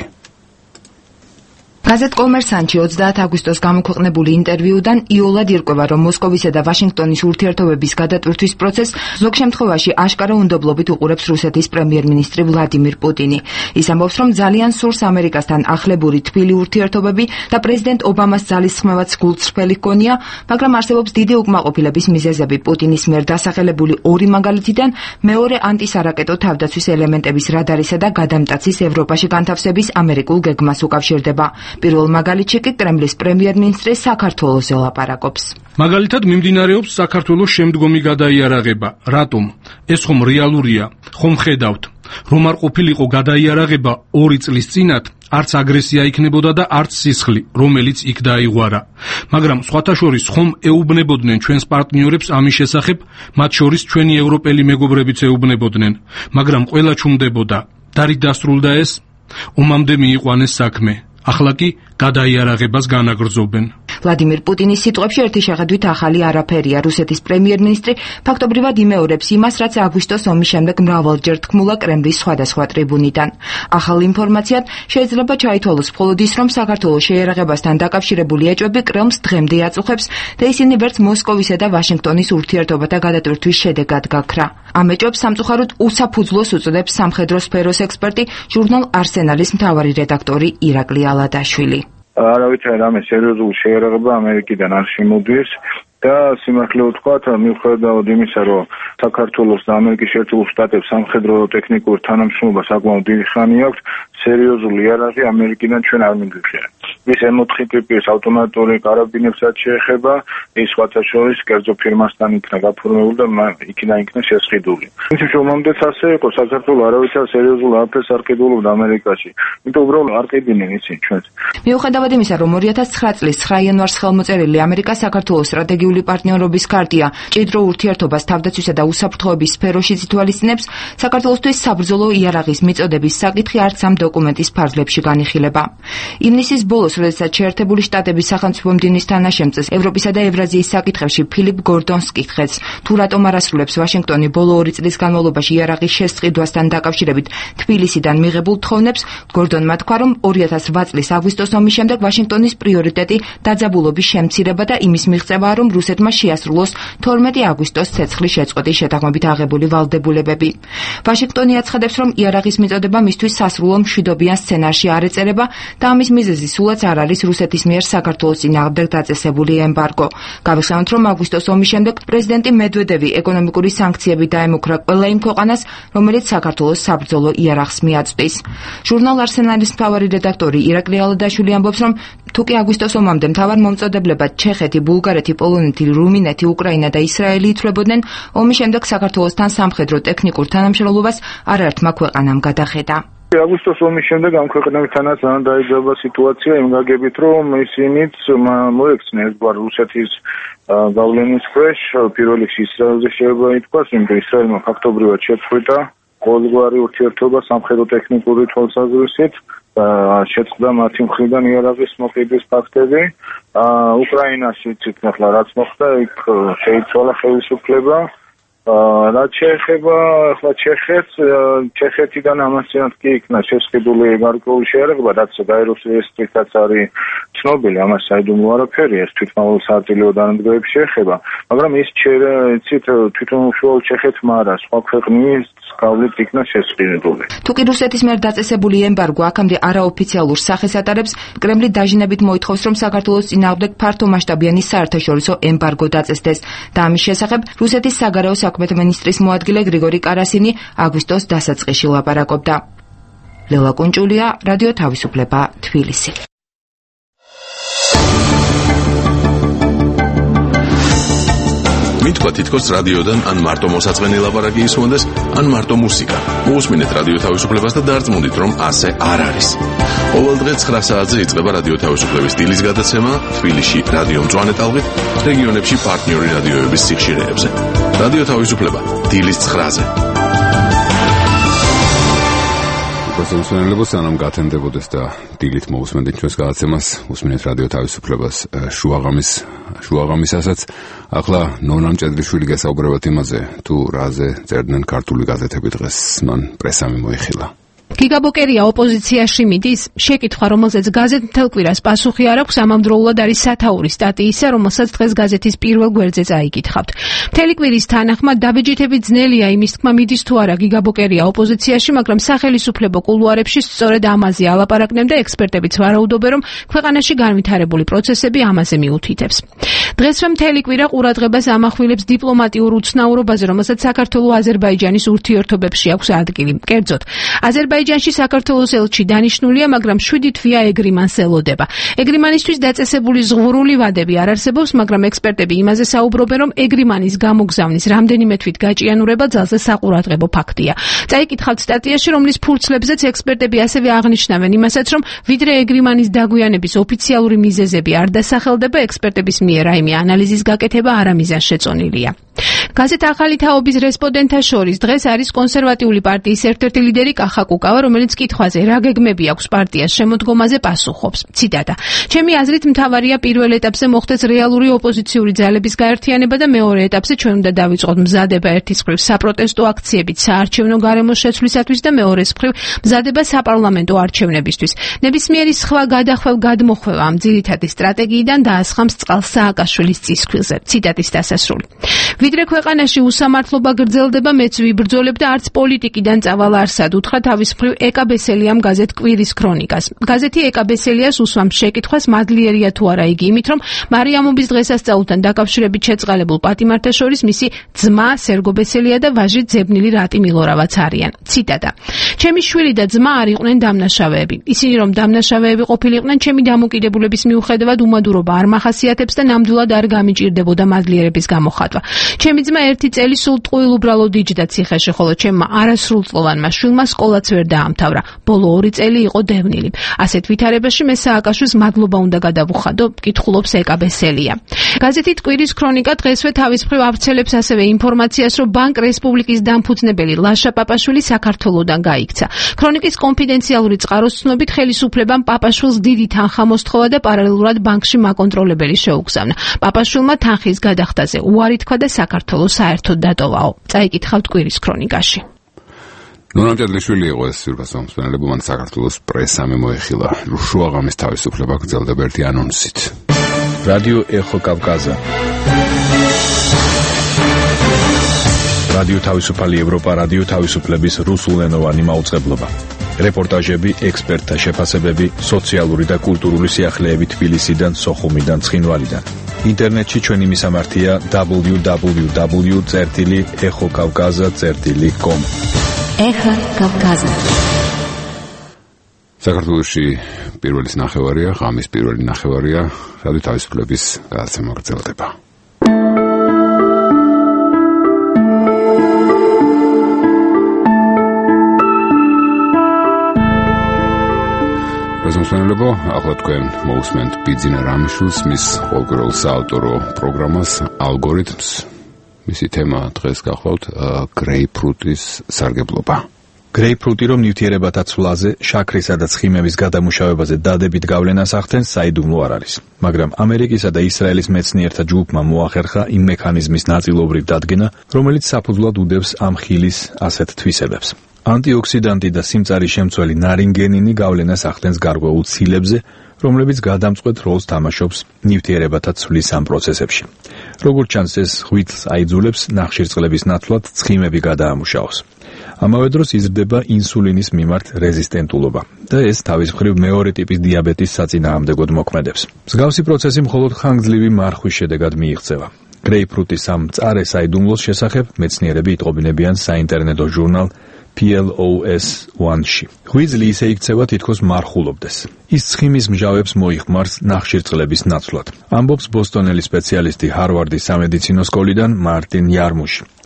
გაზეთ კომერსანტში ოცდაათი აგვისტოს გამოქვეყნებული ინტერვიუდან იოლად ირკვევა, რომ მოსკოვისა და ვაშინგტონის ურთიერთობების გადატვირთვის პროცესს ზოგ შემთხვევაში აშკარა უნდობლობით უყურებს რუსეთის პრემიერ-მინისტრი ვლადიმირ პუტინი. ის ამბობს, რომ ძალიან სურს ამერიკასთან ახლებური თბილი ურთიერთობები და პრეზიდენტ ობამას ძალისხმევაც გულწრფელი ჰქონია, მაგრამ არსებობს დიდი უკმაყოფილების მიზეზები. პუტინის მიერ დასახელებული ორი მაგალითიდან მეორე ანტისარაკეტო თავდაცვის ელემენტების რადარისა და გადამტაცის ევროპაში განთავსების ამერიკულ გეგმას უკავშირდება. პირველ მაგალითში კი კრემლის პრემიერ-მინისტრი საქართველოსზე ლაპარაკობს. მაგალითად მიმდინარეობს საქართველოს შემდგომი გადაიარაღება. რატომ? ეს ხომ რეალურია? ხომ ხედავთ, რომ არ ყოფილიყო გადაიარაღება ორი წლის წინათ, არც აგრესია იქნებოდა და არც სისხლი, რომელიც იქ დაიღوارა. მაგრამ სხვათა შორის ხომ ეუბნებოდნენ ჩვენს პარტნიორებს ამის შესახებ, მათ შორის ჩვენი ევროპელი მეგობრებიც ეუბნებოდნენ, მაგრამ ყველა ჩუმდებოდა. დარით დასრულდა ეს, ომამდე მიიყვანეს საქმე. ახლა კი გადაიარაღებას განაგრძობენ. ვლადიმირ პუტინის სიტყვებში ერთი შეხედვით ახალი არაფერია. რუსეთის პრემიერ-მინისტრი ფაქტობრივად იმეორებს იმას, რაც აგვისტოს ომის შემდეგ მრავალჯერ თქმულა კრემლის სხვადასხვა ტრიბუნიდან. ახალ ინფორმაციად შეიძლება ჩაითვალოს მხოლოდ ის, რომ საქართველოს შეერაღებასთან დაკავშირებული ეჭვები კრემლს დღემდე აწუხებს და ისინი ვერც მოსკოვისა და ვაშინგტონის ურთიერთობათა გადატვირთვის შედეგად გაქრა. ამ ეჭვებს სამწუხაროდ უსაფუძვლოს უწოდებს სამხედრო სფეროს ექსპერტი, ჟურნალ არსენალის მთავარი რედაქტორი ირაკლი ალადაშვილი. არავითარი რამე სერიოზული შეერაღება ამერიკიდან არ შემოდის და სიმართლე ვთქვათ, მიუხედავად იმისა, რომ საქართველოს და ამერიკის შეერთებულ შტატებს სამხედრო ტექნიკური თანამშრომლობა საკმაოდ დიდი ხანი აქვს, სერიოზული იარაღი ამერიკიდან ჩვენ არ მიგვიღია. ის ემ ოთხი ტიპის ავტომატური კარაბინებსაც შეეხება, ის სხვათა შორის კერძო ფირმასთან იქნა გაფორმებული და იქიდან იქნა შესყიდული. ისე შრომამდეც ასე იყო, საქართველოს არავითარ სერიოზულ არაფერს არ ყიდულობდა ამერიკაში. იმიტომ უბრალოდ არ ყიდნენ ისინი ჩვენს. მიუხედავად იმისა, რომ ორი ათას ცხრა წლის ცხრა იანვარს ხელმოწერილი ამერიკა საქართველოს სტრატეგიული პარტნიორობის ქარტია ჭიდრო ურთიერთობას თავდაცვისა და უსაფრთხოების სფეროში ითვალისწინებს, საქართველოსთვის საბრძოლო იარაღის მიწოდების საკითხი არც ამ დოკუმენტის ფარგლებში განიხილება. ივნისის ბოლოს, როდესაც შეერთებული შტატების სახელმწიფო მდივნის თანაშემწეს ევროპისა და ევრაზიის საკითხებში ფილიპ გორდონს კითხեց, თუ რატომ არ ასრულებს ვაშინგტონი ბოლო ორი წლის განმავლობაში იარაღის შესყიდვასთან დაკავშირებით თბილისიდან მიღებულ თხოვნებს, გორდონმა თქვა, რომ ორი ათას რვა წლის აგვისტოს ომის შემდეგ ვაშინგტონის პრიორიტეტი დაძაბულობის შემცირება და იმის მიღწევაა, რომ რუსეთმა შეასრულოს თორმეტი აგვისტოს ცეცხლის შეწყვეტის შეთანხმებით აღებული ვალდებულებები. ვაშინგტონი აცხადებს, რომ იარაღის მიწოდება მისთვის სასრულო მშვიდობიან სცენარში არ ეწერება და ამის მიზეზი სულაც არ არის რუსეთის მიერ საქართველოს წინააღმდეგ დაწესებული ემბარგო. გავიხსენოთ, რომ აგვისტოს ომის შემდეგ პრეზიდენტი მედვედევი ეკონომიკური სანქციები დაემუქრა ყველა იმ ქვეყანას, რომელიც საქართველოს საბრძოლო იარაღს მიაწვდის. ჟურნალ არსენალის მთავარი რედაქტორი ირაკლი ალადაშვილი ამბობს, რომ თუკი აგვისტოს ომამდე მთავარ მომწოდებლებად ჩეხეთი, ბულგარეთი, პოლონეთი, რუმინეთი, უკრაინა და ისრაელი ითვლებოდნენ, ომის შემდეგ საქართველოსთან სამხედრო ტექნიკურ თანამშრომლობას არაერთმა ქვეყანამ გადახედა. აგვისტოს ომის შემდეგ ამ ქვეყნებთანაც დაიძაბა სიტუაცია იმ გაგებით, რომ ისინიც მოექცნენ ერთგვარ რუსეთის გავლენის ქვეშ. პირველ რიგში ისრაელზე შეიძლება ითქვას, იმიტომ ისრაელმა ფაქტობრივად შეწყვიტა ყოველგვარი ურთიერთობა სამხედრო ტექნიკური თვალსაზრისით, შეწყდა მათი მხრიდან იარაღის მოკიდვის ფაქტები. უკრაინაში ციტნახლა რაც მოხდა, იქ შეიცვალა ხელისუფლება. რაც შეეხება ახლა ჩეხეთს, ჩეხეთიდან ამასიანად კი იქნა შესყიდული გარკვეული შეერაღება, რაც გაეროს რეესტრიც არის ცნობილი, ამას საიდუმლო არაფერია, ეს თვითმფრინავის საარტილერიო დანადგარებს შეეხება, მაგრამ ის იცით თვითონ უშუალოდ ჩეხეთმა არა, სხვა ქვეყნის გავლით იქნა შესყიდული. თუკი რუსეთის მიერ დაწესებული ემბარგო აქამდე არაოფიციალურ სახეს ატარებს, კრემლი დაჟინებით მოითხოვს, რომ საქართველოს წინააღმდეგ ფართომასშტაბიანი საერთაშორისო ემბარგო დაწესდეს და ამის შესახებ რუსეთის საგარეო საქმეთა მინისტრის მოადგილე გრიგორი კარასინი აგვისტოს დასაწყისში ლაპარაკობდა. ლელა კუნჭულია, რადიო თავისუფლება, თბილისი. მითქვა თითქოს რადიოდან ან მარტო მოსაწყენი ლაპარაკი ისმონდეს, ან მარტო მუსიკა. მოусმინეთ რადიო თავისუფლებას და დარწმუნდით, რომ ასე არ არის. ყოველ დღე ცხრა საათზე იწყება რადიო თავისუფლების დილის გადაცემა თბილისში რადიო მწვანე ტალღით, რეგიონებში პარტნიორი რადიოების სიხშირეებზე. რადიო თავისუფლება დილის ცხრაზე. პროფესიონალებო სანამ გათენდებოდეს და დილით მოусმენთ ჩვენს გადაცემას, უსმინეთ რადიო თავისუფლებას შუაღამის შუაღამისასაც. ახლა ნონამ ჭედრიშვილი გასაუბრებათ იმაზე, თუ რაზე წერდნენ ქართული გაზეთები დღეს, მან პრესა მიმოიხილა. გიგაბოკერია ოპოზიციაში მიდის? შეკითხვა, რომელზეც გაზეთ მთელ კვირას პასუხი არ აქვს, ამავდროულად არის სათაური სტატიისა, რომელსაც დღეს გაზეთის პირველ გვერდზე წაიკითხავთ. მთელი კვირის თანახმად დაბეჯითებით ძნელია იმის თქმა, მიდის თუ არა გიგაბოკერია ოპოზიციაში, მაგრამ სახელისუფლებო კულუარებში სწორედ ამაზე ალაპარაკდნენ და ექსპერტებიც ვარაუდობენ, რომ ქვეყანაში განვითარებული პროცესები ამაზე მიუთითებს. დღესვე მთელი კვირა ყურადღებას ამახვილებს დიპლომატიურ უცნაურობაზე, რომელსაც საქართველოს აზერბაიჯანის ურთიერთობებში აქვს ადგილი. კერძოდ, აზერბაიჯანში საქართველოს ელჩი დანიშნულია, მაგრამ შვიდი თვეა ეგრიმანს ელოდება. ეგრიმანისთვის დაწესებული ზღურული ვადები არ არსებობს, მაგრამ ექსპერტები იმაზე საუბრობენ, რომ ეგრიმანის გამოგზავნის რამდენიმე თვით გაჭიანურება ძალზე საყურადღებო ფაქტია. წაიკითხავთ სტატიაში, რომლის ფურცლებზეც ექსპერტები ასევე აღნიშნავენ იმასაც, რომ ვიდრე ეგრიმანის დაგვიანების ოფიციალური მიზეზები არ დასახელდება, ექსპერტების მიერ რაიმე ანალიზის გაკეთება არამიზანშეწონილია. გაზეთ ახალი თაობის რესპონდენტთა შორის დღეს არის კონსერვატიული პარტიის ერთ-ერთი ლიდერი კახა კუკავა, რომელიც კითხვაზე რა გეგმები აქვს პარტიას შემოდგომაზე პასუხობს. ციტატა: ჩემი აზრით მთავარია პირველ ეტაპზე მოხდეს რეალური ოპოზიციური ძალების გაერთიანება და მეორე ეტაპზე ჩვენ უნდა დავიწყოთ მზადება ერთის მხრივ საპროტესტო აქციებით საარჩევნო გარემოს შეცვლისათვის და მეორეს მხრივ მზადება საპარლამენტო არჩევნებისთვის. ნებისმიერი სხვა გადახვალ გადმოხვევა ამ ძირითადი სტრატეგიიდან დაასხამს წყალს სააკაშვილის წისქვილზე. ციტატის დასასრული. ვიდრე ქვეყანაში უსამართლობა გრძელდება, მეც ვიბრძოლებ და არც პოლიტიკიდან წავალ არსად უთხრა თავის მხრივ ეკა ბესელიამ გაზეთ კვირის ქრონიკას. გაზეთი ეკა ბესელიას უსვამს შეკითხვას, მადლიერია თუ არა იგი იმით, რომ მარიამობის დღესასწაულთან დაკავშირებით შეწყალებულ პატიმართა შორის მისი ძმა სერგო ბესელია და ვაჟი ძებნილი რატი მილორავაც არიან. ციტატა: ჩემი შვილი და ძმა არ იყვნენ დამნაშავეები. ისინი რომ დამნაშავეები ყოფილიყვნენ, ჩემი დამოკიდებულების მიუხედავად უმადურობა არ მახასიათებს და ნამდვილად არ გამიჭირდებოდა მადლიერების გამოხატვა. ჩემი ძმა ერთი წელი სულ ტყუილ უბრალოდ იჯდა ციხეში, ხოლო ჩემმა არასრულწლოვანმა შვილმა სკოლაც ვერ დაამთავრა. ბოლო ორი წელი იყო დევნილი. ასეთ ვითარებაში მე სააკაშვილს მადლობა უნდა გადავუხადო, კითხულობს ეკა ბესელია. გაზეთი კვირის ქრონიკა დღესვე თავის მხრივ ავრცელებს ასევე ინფორმაციას, რომ ბანკ რესპუბლიკის დამფუძნებელი ლაშა პაპაშვილი საქართველოსდან გაიქცა. ქრონიკის კონფიდენციალური წყაროს ცნობით, ხელისუფლებამ პაპაშვილს დიდი თანხა მოსთხოვა და პარალელურად ბანკში მაკონტროლებელი შეუგზავნა. პაპაშვილმა თანხის გადახდაზე უარი თქვა და საქართველოს საერთოდ დატოვაო. წაიკითხავთ კვირის ქრონიკაში. ნონამ ჭედრიშვილი იყო ეს სივრცელებო, მან საქართველოს პრესა მიმოიხილა. შუაღამის თავისუფლება გრძელდება ერთი ანონსით. რადიო ეხო კავკაზა. რადიო თავისუფალი ევროპა, რადიო თავისუფლების რუსულენოვანი მაუწყებლობა. რეპორტაჟები, ექსპერტთა შეფასებები, სოციალური და კულტურული სიახლეები თბილისიდან, სოხუმიდან, ცხინვალიდან. ინტერნეტში ჩვენი მისამართია დაბლიუ დაბლიუ დაბლიუ წერტილი ეხო კავკაზა წერტილი კომ. ეხა კავკაზა. საქართველოში პირველის ნახევარია, ღამის პირველი ნახევარია, რადიო თავისუფლების გადაცემა გრძელდება. მოსმენელებო, ახლა თქვენ მოусმენთ ბიძინა რამიშვილს, მის ყოველკვირეულ საავტორო პროგრამას ალგორითმს. მისი თემა დღეს გახლავთ გრეიპფრუტის სარგებლობა. გრეიპფრუტი, რომ ნივთიერებათა ცვლაზე, შაქრისა და ცხიმების გადამუშავებაზე დადებით გავლენას ახდენს, საიდუმლო არ არის. მაგრამ ამერიკისა და ისრაელის მეცნიერთა ჯგუფმა მოახერხა იმ მექანიზმის ნაწილობრივ დადგენა, რომელიც საფუძვლად უდევს ამ ხილის ასეთ თვისებებს. ანტიოქსიდანტი და სიმწარის შემცველი ნარინგენინი გავლენას ახდენს გარკვეულ ცილებზე, რომლებიც გადამწყვეტ როლს თამაშობს ნივთიერებათა ცვლის ამ პროცესებში. როგორც ჩანს, ეს ღვიძლს აიძულებს ნახშირწყლების ნაცვლად ცხიმები გადაამუშავოს. ამავე დროს იზრდება ინსულინის მიმართ რეზისტენტულობა და ეს თავის მხრივ მეორე ტიპის დიაბეტის საწინააღმდეგოდ მოქმედებს. მსგავსი პროცესი მხოლოდ ხანგრძლივი მარხვის შედეგად მიიღწევა. გრეიპფრუტის ამ მწარე საიდუმლოს შესახებ მეცნიერები იტყობინებიან საინტერნეტო ჟურნალ პი ელ ო ეს אחד-ში. ღვიძლი ისე იქცევა თითქოს მარხულობდეს. ის ცხიმის მჟავებს მოიხმარს ნახშირწყლების ნაცვლად. ამბობს ბოსტონელი სპეციალისტი ჰარვარდის სამედიცინო სკოლიდან მარტინ იარმუში.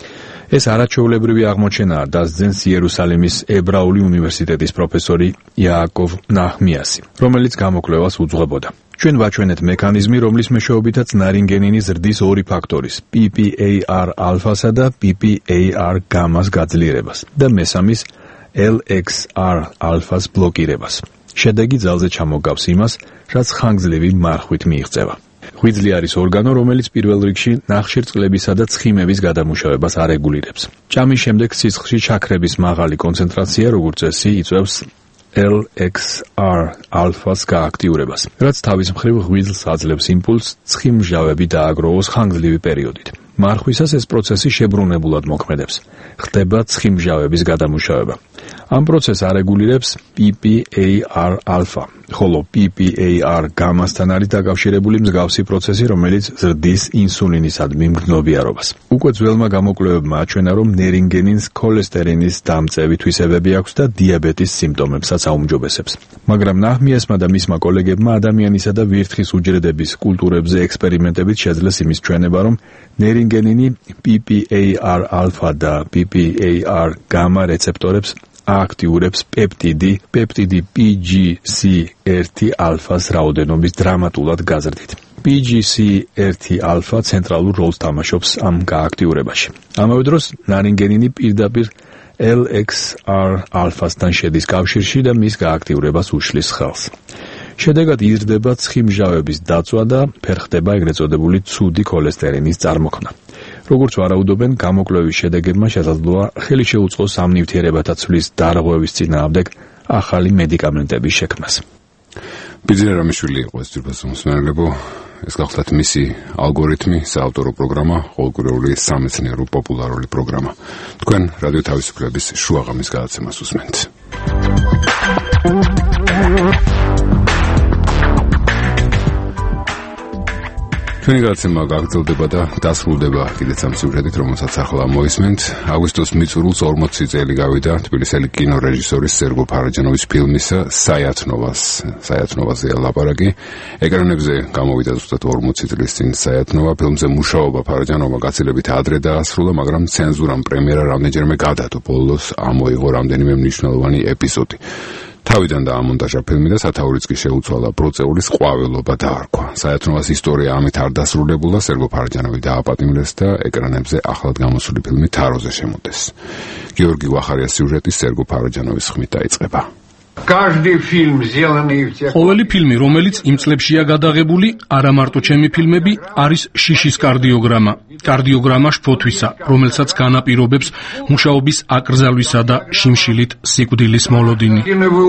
ეს არაჩვეულებრივი აღმოჩენაა, დასძენს იერუსალიმის ებრაული უნივერსიტეტის პროფესორი იაკოვ ნაჰმიასი, რომელიც გამოკვლევას უძღვებოდა. ჩვენ ვაჩვენეთ მექანიზმი, რომლის მეშვეობითაც ნარინგენინის ზრდის ორი ფაქტორის, პი პი ეი არ ალფასა და პი პი ეი არ გამას გაძლიერებას და მესამის ელ ექს არ ალფას ბლოკირებას. შედეგი ძალზე ჩამოგავს იმას, რაც ხანგრძლივი მარხვით მიიღწევა. ღვიძლი არის ორგანო, რომელიც პირველ რიგში ნახშირწყლებისა და ცხიმების გადამუშავებას არეგულირებს. ჭამის შემდეგ სისხლში შაქრების მაღალი კონცენტრაცია, როგორც წესი, იწვევს ელ ექს არ ალფას გააქტიურებას, რაც თავის მხრივ ღვიძლს აძლევს იმპულსს ცხიმჟავები დააგროვოს ხანგრძლივი პერიოდით. მარხვისას ეს პროცესი შებრუნებულად მოქმედებს. ხდება ცხიმჟავების გადამუშავება. ამ პროცესს არეგულირებს პი პი ეი არ ალფა, ხოლო პი პი ეი არ გამასთან არის დაკავშირებული მსგავსი პროცესი, რომელიც ზრდის ინსულინისადმი მგრძნობიარობას. უკვე ძველმა გამოკვლევებმა აჩვენა, რომ ნერინგენინს ქოლესტერინის დამწევი თვისებები აქვს და დიაბეტის სიმპტომებსაც აუმჯობესებს. მაგრამ ნაჰმიასმა და მისმა კოლეგებმა ადამიანისა და ვირთხის უჯრედების კულტურებზე ექსპერიმენტებით შეძლეს იმის ჩვენება, რომ ნერინგენინი პი პი ეი არ ალფა და პი პი ეი არ გამა რეცეპტორებს აქტიურებს პეპტიდი, პეპტიდი პი ჯი სი ერთი ალფას რაოდენობის დრამატულად გაზრდით. პი ჯი სი ერთი ალფა ცენტრალურ როლს თამაშობს ამ გააქტიურებაში. ამავე დროს ნარინგენინი პირდაპირ ელ ექს არ ალფასთან შედის კავშირში და მის გააქტიურებას უშლის ხელს. შედეგად იზრდება ცხიმჟავების დაწვა და ფერხდება ეგრეთ წოდებული ცუდი ქოლესტერინის წარმოქმნა. როგორც ვარაუდობენ, გამოკვლევის შედეგებმა შესაძლოა ხელი შეუწყოს ამ ნივთიერებათა ცვლის დარღვევის წინააღმდეგ ახალი მედიკამენტების შექმნას. ბიძინა რამიშვილი იყო ეს ძირფას უმსმენელებო. ეს გახლავთ მისი ალგორითმი, საავტორო პროგრამა, ყოველკვირეული სამეცნიერო პოპულარული პროგრამა. თქვენ რადიო თავისუფლების შუაღამის გადაცემას უსმენთ. ჩვენი გადაცემა გაგრძელდება და დასრულდება კიდეც ამ სიუჟეტით, რომელსაც ახლა მოისმენთ. აგვისტოს მიწურულს ორმოცი წელი გავიდა თბილისელი კინორეჟისორის სერგო ფარაჯანოვის ფილმისა საიათნოვას საიათნოვაზე ლაპარაკი. ეკრანებზე გამოვიდა ზუსტად ორმოცი წლის წინ საიათნოვა. ფილმზე მუშაობა ფარაჯანოვმა გაცილებით ადრე დაასრულა, მაგრამ ცენზურამ პრემიერა რამდენჯერმე გადადო. ბოლოს ამოიღო რამდენიმე მნიშვნელოვანი ეპიზოდი. თავიდან დაამონტაჟა ფილმი და სათაურიც კი შეუცვალა ბროწეულის ყვავილობა დაარქვა. საიათნოვას ისტორია ამით არ დასრულებულა, სერგო ფარაჯანოვი დააპატიმრეს და ეკრანებზე ახლად გამოსული ფილმი თაროზე შემოდეს. გიორგი ვახარიას სიუჟეტი სერგო ფარაჯანოვის ხმით დაიწყება. ყოველი ფილმი, რომელიც იმ წლებშია გადაღებული, არა მარტო ჩემი ფილმები, არის შიშის კარდიოგრამა. კარდიოგრამა შფოთვისა, რომელსაც განაპირობებს მუშაობის აკრძალვისა და შიმშილით სიკვდილის მოლოდინი.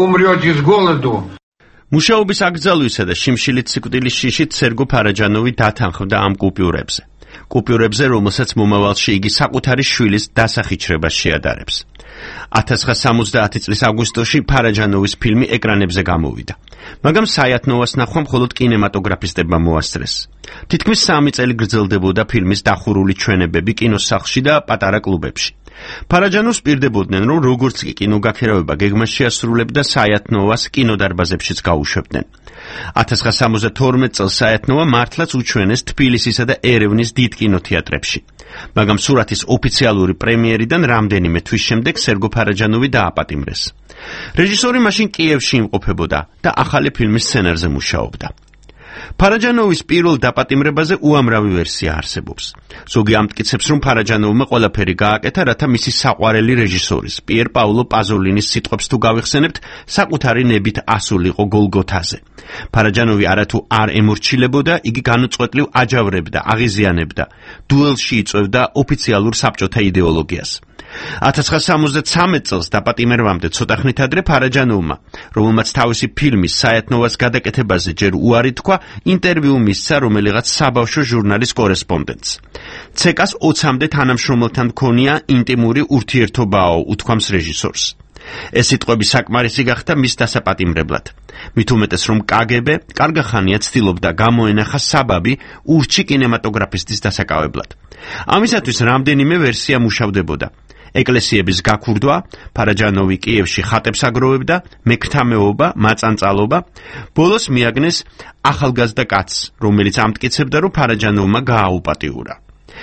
მუშაობის აკრძალვისა და შიმშილით სიკვდილის შიშით სერგო ფარაჯანოვი დათანხმდა ამ კუპიურებზე. კუპიურებზე, რომელსაც მომავალში იგი საკუთარი შვილის დასახიჩრებას შეადარებს. ათას ცხრაასა სამოცდაათი წლის აგვისტოში ფარაჯანოვის ფილმი ეკრანებზე გამოვიდა. მაგრამ საიათნოვას ნახვა მხოლოდ კინემატოგრაფისტებმა მოასწრეს. თითქმის სამი წელი გრძელდებოდა ფილმის დახურული ჩვენებები კინოსახლში და პატარა კლუბებში. ფარაჯანოვს პირდებოდნენ, რომ როგორც კი კინოგაქირავება გეგმას შეასრულებდა, საიათნოვას კინოდარბაზებშიც გაუშვებდნენ. ათას ცხრაასა სამოცდათორმეტ წელს საიათნოვა მართლაც უჩვენეს თბილისისა და ერევნის დიდ კინოთეატრებში. მაგრამ სურათის ოფიციალური პრემიერიდან რამდენიმე თვის შემდეგ სერგო ფარაჯანოვი დააპატიმრეს. რეჟისორი მაშინ კიევში იმყოფებოდა და ახალი ფილმის სცენარზე მუშაობდა. ფარაჯანოვის პირველ დაპატიმრებაზე უამრავი ვერსია არსებობს. ზოგი ამტკიცებს, რომ ფარაჯანოვმა ყველაფერი გააკეთა, რათა მისი საყვარელი რეჟისორის, პიერ პაულო პაზოლინის სიტყვებს თუ გავიხსენებთ, საკუთარი ნებით ასულიყო გოლგოთაზე. ფარაჯანოვი არათუ არ ემორჩილებოდა, იგი განუწყვეტლივ აჯავრებდა, აღიზიანებდა, დუელში იწვევდა ოფიციალურ საბჭოთა იდეოლოგიას. ათას ცხრაასა სამოცდათრამეტ წელს დაპატიმრებამდე ცოტა ხნით ადრე ფარაჯანოვმა, რომელმაც თავისი ფილმის საიათნოვას გადაკეთებაზე ჯერ უარი თქვა, ინტერვიუ მისცა რომელიღაც საბავშვო ჟურნალის კორესპონდენტს. ცეკას ოცამდე თანამშრომელთან ჰქონია ინტიმური ურთიერთობაო, უთქვამს რეჟისორს. ეს სიტყვები საკმარისი გახდა მის დასაპატიმრებლად. მით უმეტეს, რომ კა გე ბე კარგა ხანია ცდილობდა გამოენახა საბაბი ურჩი კინემატოგრაფისტის დასაკავებლად. ამისათვის რამდენიმე ვერსია მუშავდებოდა. ეკლესიების გაქურდვა, ფარაჯანოვი კიევში ხატებს აგროვებდა, მექთამეობა, მაწანწალობა, ბოლოს მიაგნეს ახალგაზრდა კაცს, რომელიც ამტკიცებდა, რომ ფარაჯანოვმა გააუპატიურა.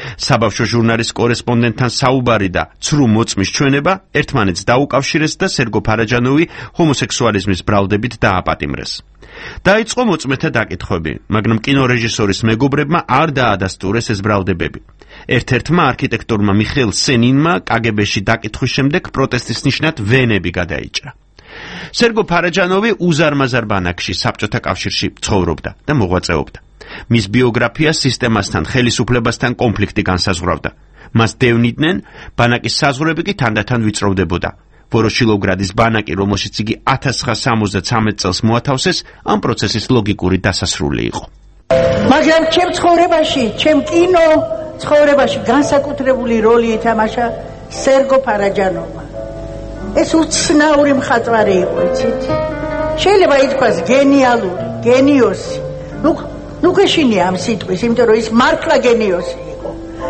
საბავშვო ჟურნალის კორესპონდენტთან საუბარი და ცრუ მოწმის ჩვენება ერთმანეთს დაუკავშირეს და სერგო ფარაჯანოვი ჰომოსექსუალიზმის ბრალდებით დააპატიმრეს. დაიწყო მოწმეთა დაკითხვები, მაგრამ კინორეჟისორის მეგობრებმა არ დაადასტურეს ეს ბრალდებები. ერთ-ერთმა არქიტექტორმა მიხეილ სენინმა კაგებეში დაკითხვის შემდეგ პროტესტის ნიშნად ვენები გადაიჭრა. სერგო ფარაჯანოვი უზარმაზარ ბანაკში საბჭოთა კავშირში ცხოვრობდა და მოღვაწეობდა. მის ბიოგრაფიას სისტემასთან, ხელისუფლებასთან კონფლიქტი განსაზღვრავდა. მას დევნიდნენ, ბანაკის საზღვრები კი თანდათან ვიწროვდებოდა. ვოროშილოვგრადის ბანაკი, რომელშიც იგი ათას ცხრაასა სამოცდათვრამეტ წელს მოათავსეს, ამ პროცესის ლოგიკური დასასრული იყო. მაგრამ ჩემ ცხოვრებაში, ჩემ კინო ცხოვრებაში განსაკუთრებული როლი ითამაშა სერგო ფარაჯანოვმა. ეს უცნაური მხატვარი იყო, იცით? შეიძლება ითქვას გენიალური, გენიოსი. ნუ ნუ გეშინია ამ სიტყვის, იმიტომ რომ ის მართლა გენიოსი იყო.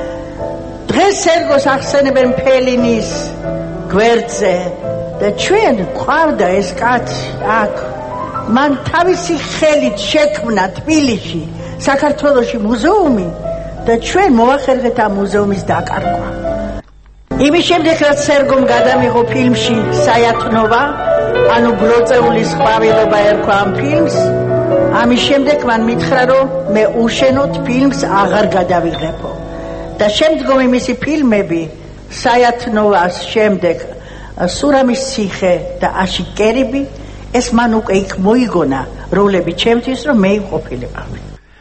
დღეს სერგოს ახსენებენ ფელინის გვერდზე და ჩვენ გვყავდა ეს კაცი აქ. მან თავისი ხელით შექმნა თბილისში, საქართველოში მუზეუმი და ჩვენ მოახერხეთ ამ მუზეუმის დაკარგვა. იმის შემდეგ რაც სერგომ გადამიღო ფილმში საათნოვა, ანუ გლოწეულის ყვავილობა ერქვა ამ ფილმს, ამის შემდეგ მან მითხრა რომ მე უშენოდ ფილმს აღარ გადავიღებო. და შემდგომი მისი ფილმები საათნოვას შემდეგ სურამის ციხე და აში კერიბი, ეს მან უკვე იქ მოიგონა როლები ჩემთვის, რომ მე იმყოფილებავი.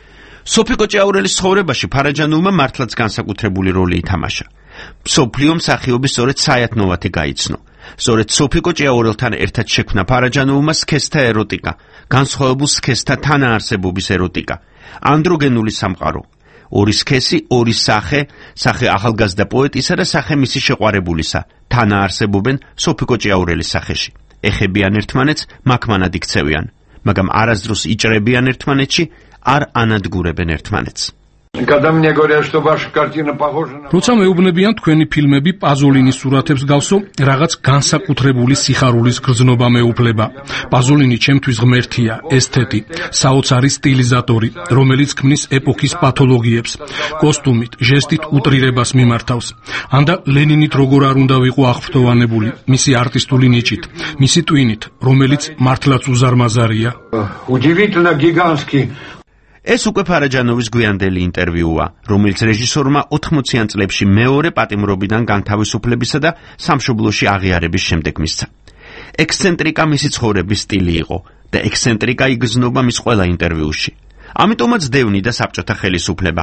სოფიკო ჭიაურელის ცხოვრებაში ფარაჯანოვმა მართლაც განსაკუთრებული როლი ითამაშა. მსოფლიო მსახიობის სწორედ საათნოვათი გაიცნო. სწორედ სოფიკო ჭიაურელთან ერთად შექმნა ფარაჯანოვმა სქესთა ეროტიკა, განსხვავებულ სქესთა თანაარსებობის ეროტიკა, ანდროგენული სამყარო. ორი სქესი, ორი სახე, სახე ახალგაზრდა პოეტისა და სახე მისი შეყვარებულისა, თანაარსებობენ სოფიკო ჭიაურელის სახეში. ეხებიან ერთმანეთს, მაქმანად იქცევიან, მაგრამ არასდროს იჭრებიან ერთმანეთში, არ ანადგურებენ ერთმანეთს. Когда мне говорят, что ваша картина похожа на... როცა მეუბნებიან თქვენი ფილმები პაზოლინის სურათებს გავსო, რაღაც განსაკუთრებული სიხარულის გრძნობა მეუფლება. პაზოლინი ჩემთვის ღმერთია, ესთეტი, საოცარი სტილიზატორი, რომელიც ქმნის ეპოქის პათოლოგიებს, კოსტუმით, ჟესტით უტრირებას მიმართავს. ანდა ლენინით როგორ არ უნდა ვიყო აღფრთოვანებული, მისი არტისტული ნიჭით, მისი ტვინით, რომელიც მართლაც უზარმაზარია. Удивительно гигантский. ეს უკვე ფარაჯანოვის გვიანდელი ინტერვიუა, რომელიც რეჟისორმა ოთხმოციან წლებში მეორე პატიმრობიდან განთავისუფლებისა და სამშობლოში აღიარების შემდეგ მისცა. ექსცენტრიკა მისი ცხოვრების სტილი იყო და ექსცენტრიკა იგრძნობა მის ყველა ინტერვიუში. ამიტომაც დევნი და საბჭოთა ხელისუფლება.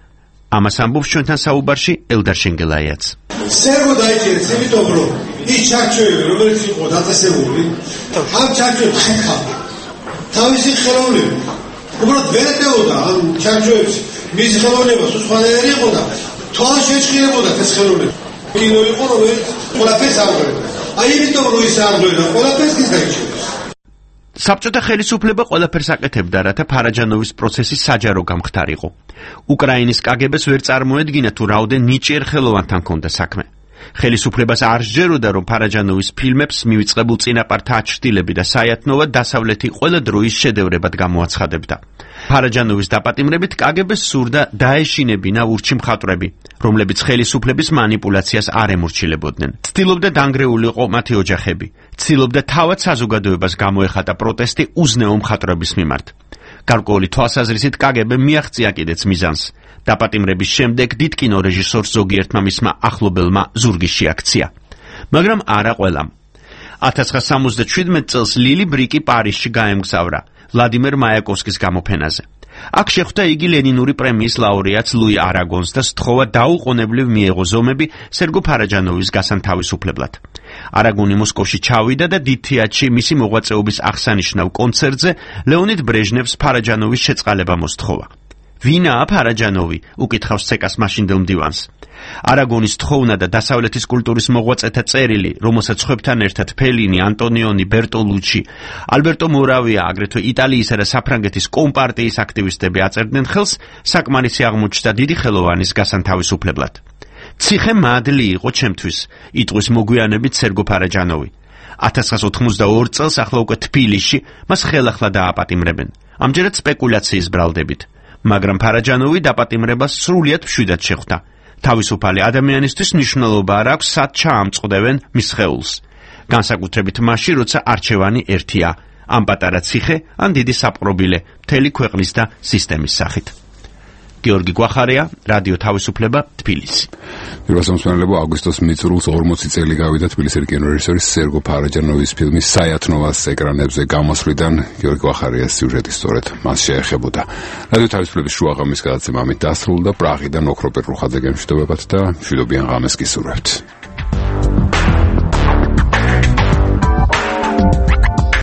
ამას ამბობს ჩვენთან საუბარში ელდარ შენგელაიაც. სერგო დაიჭერეს, იმიტომ რომ ის ჩარჩოები, რომელიც იყო დაწესებული, ამ ჩარჩოებს ხდა თავისი ხელოვნებით უბრალოდ ვერ ეტეოდა ამ ჩარჩოებს, მისი ხელოვნება სხვანაირი იყო და თვალ შეჭრილებოდა ეს ხელოვნება. კინო იყო, რომელიც ყველაფერს აღგვერდა. აი იმიტომ რომ ის აღგვერდა, ყველაფერს ის დაიჭერეს. საბჭოთა ხელისუფლება ყველაფერს აკეთებდა, რათა ფარაჯანოვის პროცესი საჯარო გამხდარიყო. უკრაინის კაგებეს ვერ წარმოედგინა თუ რაოდენ ნიჭიერ ხელოვანთან ჰქონდა საქმე. ხელისუფლებას არ სჯეროდა, რომ ფარაჯანოვის ფილმებს მივიწყებულ წინაპართა აჩრდილები და საათნოვა დასავლეთი ყველა დროის შედევრებად გამოაცხადებდა. ფარაჯანოვის დაპატიმრებით კაგებეს სურდა დაეშინებინა ურჩი მხატვრები, რომლებიც ხელისუფლების манипуляციას არ ემორჩილებოდნენ. ცდილობდა დანგრეულიყო მათი ოჯახები, ცდილობდა თავად საზოგადოებას გამოეხატა პროტესტი უზნეო მხატვრების მიმართ. გარკვეული თვალსაზრისით კაგებე მიაღწია კიდეც მიზანს. დაპატიმრების შემდეგ დიდ კინორეჟისორს ზოგიერთმა მისმა ახლობელმა ზურგი შეაქცია. მაგრამ არა ყველამ. ათას ცხრაასა სამოცდაშვიდმეტ წელს ლილი ბრიკი პარიზში გაემგზავრა ვლადიმერ მაიაკოვსკის გამოფენაზე. აქ შეხვდა იგი ლენინური პრემიის ლაურეატს ლუი არაგონს და სთხოვა დაუყოვნებლივ მიეღო ზომები სერგო ფარაჯანოვის გასანთავისუფლებლად. არაგონი მოსკოვში ჩავიდა და დიდ თეატრში მისი მოღვაწეობის აღსანიშნავ კონცერტზე ლეონიდ ბრეჟნევს ფარაჯანოვის შეწყალება მოსთხოვა. ვინაა ფარაჯანოვი? უკითხავს ცეკას მაშინდელ მდივანს. არაგონის თხოვნა და დასავლეთის კულტურის მოღვაწეთა წერილი, რომელსაც ხვებთან ერთად ფელინი, ანტონიონი, ბერტოლუჩი, ალბერტო მორავია, აგრეთვე იტალიისა და საფრანგეთის კომპარტიის აქტივისტები აწერდნენ ხელს, საკმარისი აღმოჩნდა დიდი ხელოვანის გასანთავისუფლებლად. ციხე მადლი იყო ჩემთვის, იტყვის მოგვიანებით სერგო ფარაჯანოვი. ათას ცხრაასა ოთხმოცდაორ წელს ახლა უკვე თბილისში მას ხელახლა დააპატიმრებენ. ამჯერად სპეკულაციის ბრალდებით. მაგრამ ფარაჯანოვი დაპატიმრებას სრულიად მშვიდად შეხვდა. თავისუფალი ადამიანისთვის მნიშვნელობა არ აქვს, სად ჩაამწყდებენ მის სხეულს. განსაკუთრებით მაშინ, როცა არჩევანი ერთია, ამ პატარა ციხე, ან დიდი საპყრობილე, მთელი ქვეყნის და სისტემის სახით. გიორგი გვახარია, რადიო თავისუფლება, თბილისი. პირველსამსმენელებო, აგვისტოს მიწურულს ორმოცი წელი გავიდა თბილისის კინორეჟისორის სერგო ფარაჯანოვის ფილმის საიათნოვას ეკრანებზე გამოსვლიდან გიორგი გვახარიას სიუჟეტი სწორედ მას შეეხებოდა. რადიო თავისუფლების შუაღამის გადაცემა ამით დასრულდა. პრაღიდან ოქროპერ რუხაძე გემშვიდობებათ და მშვიდობიან ღამეს გისურვებთ.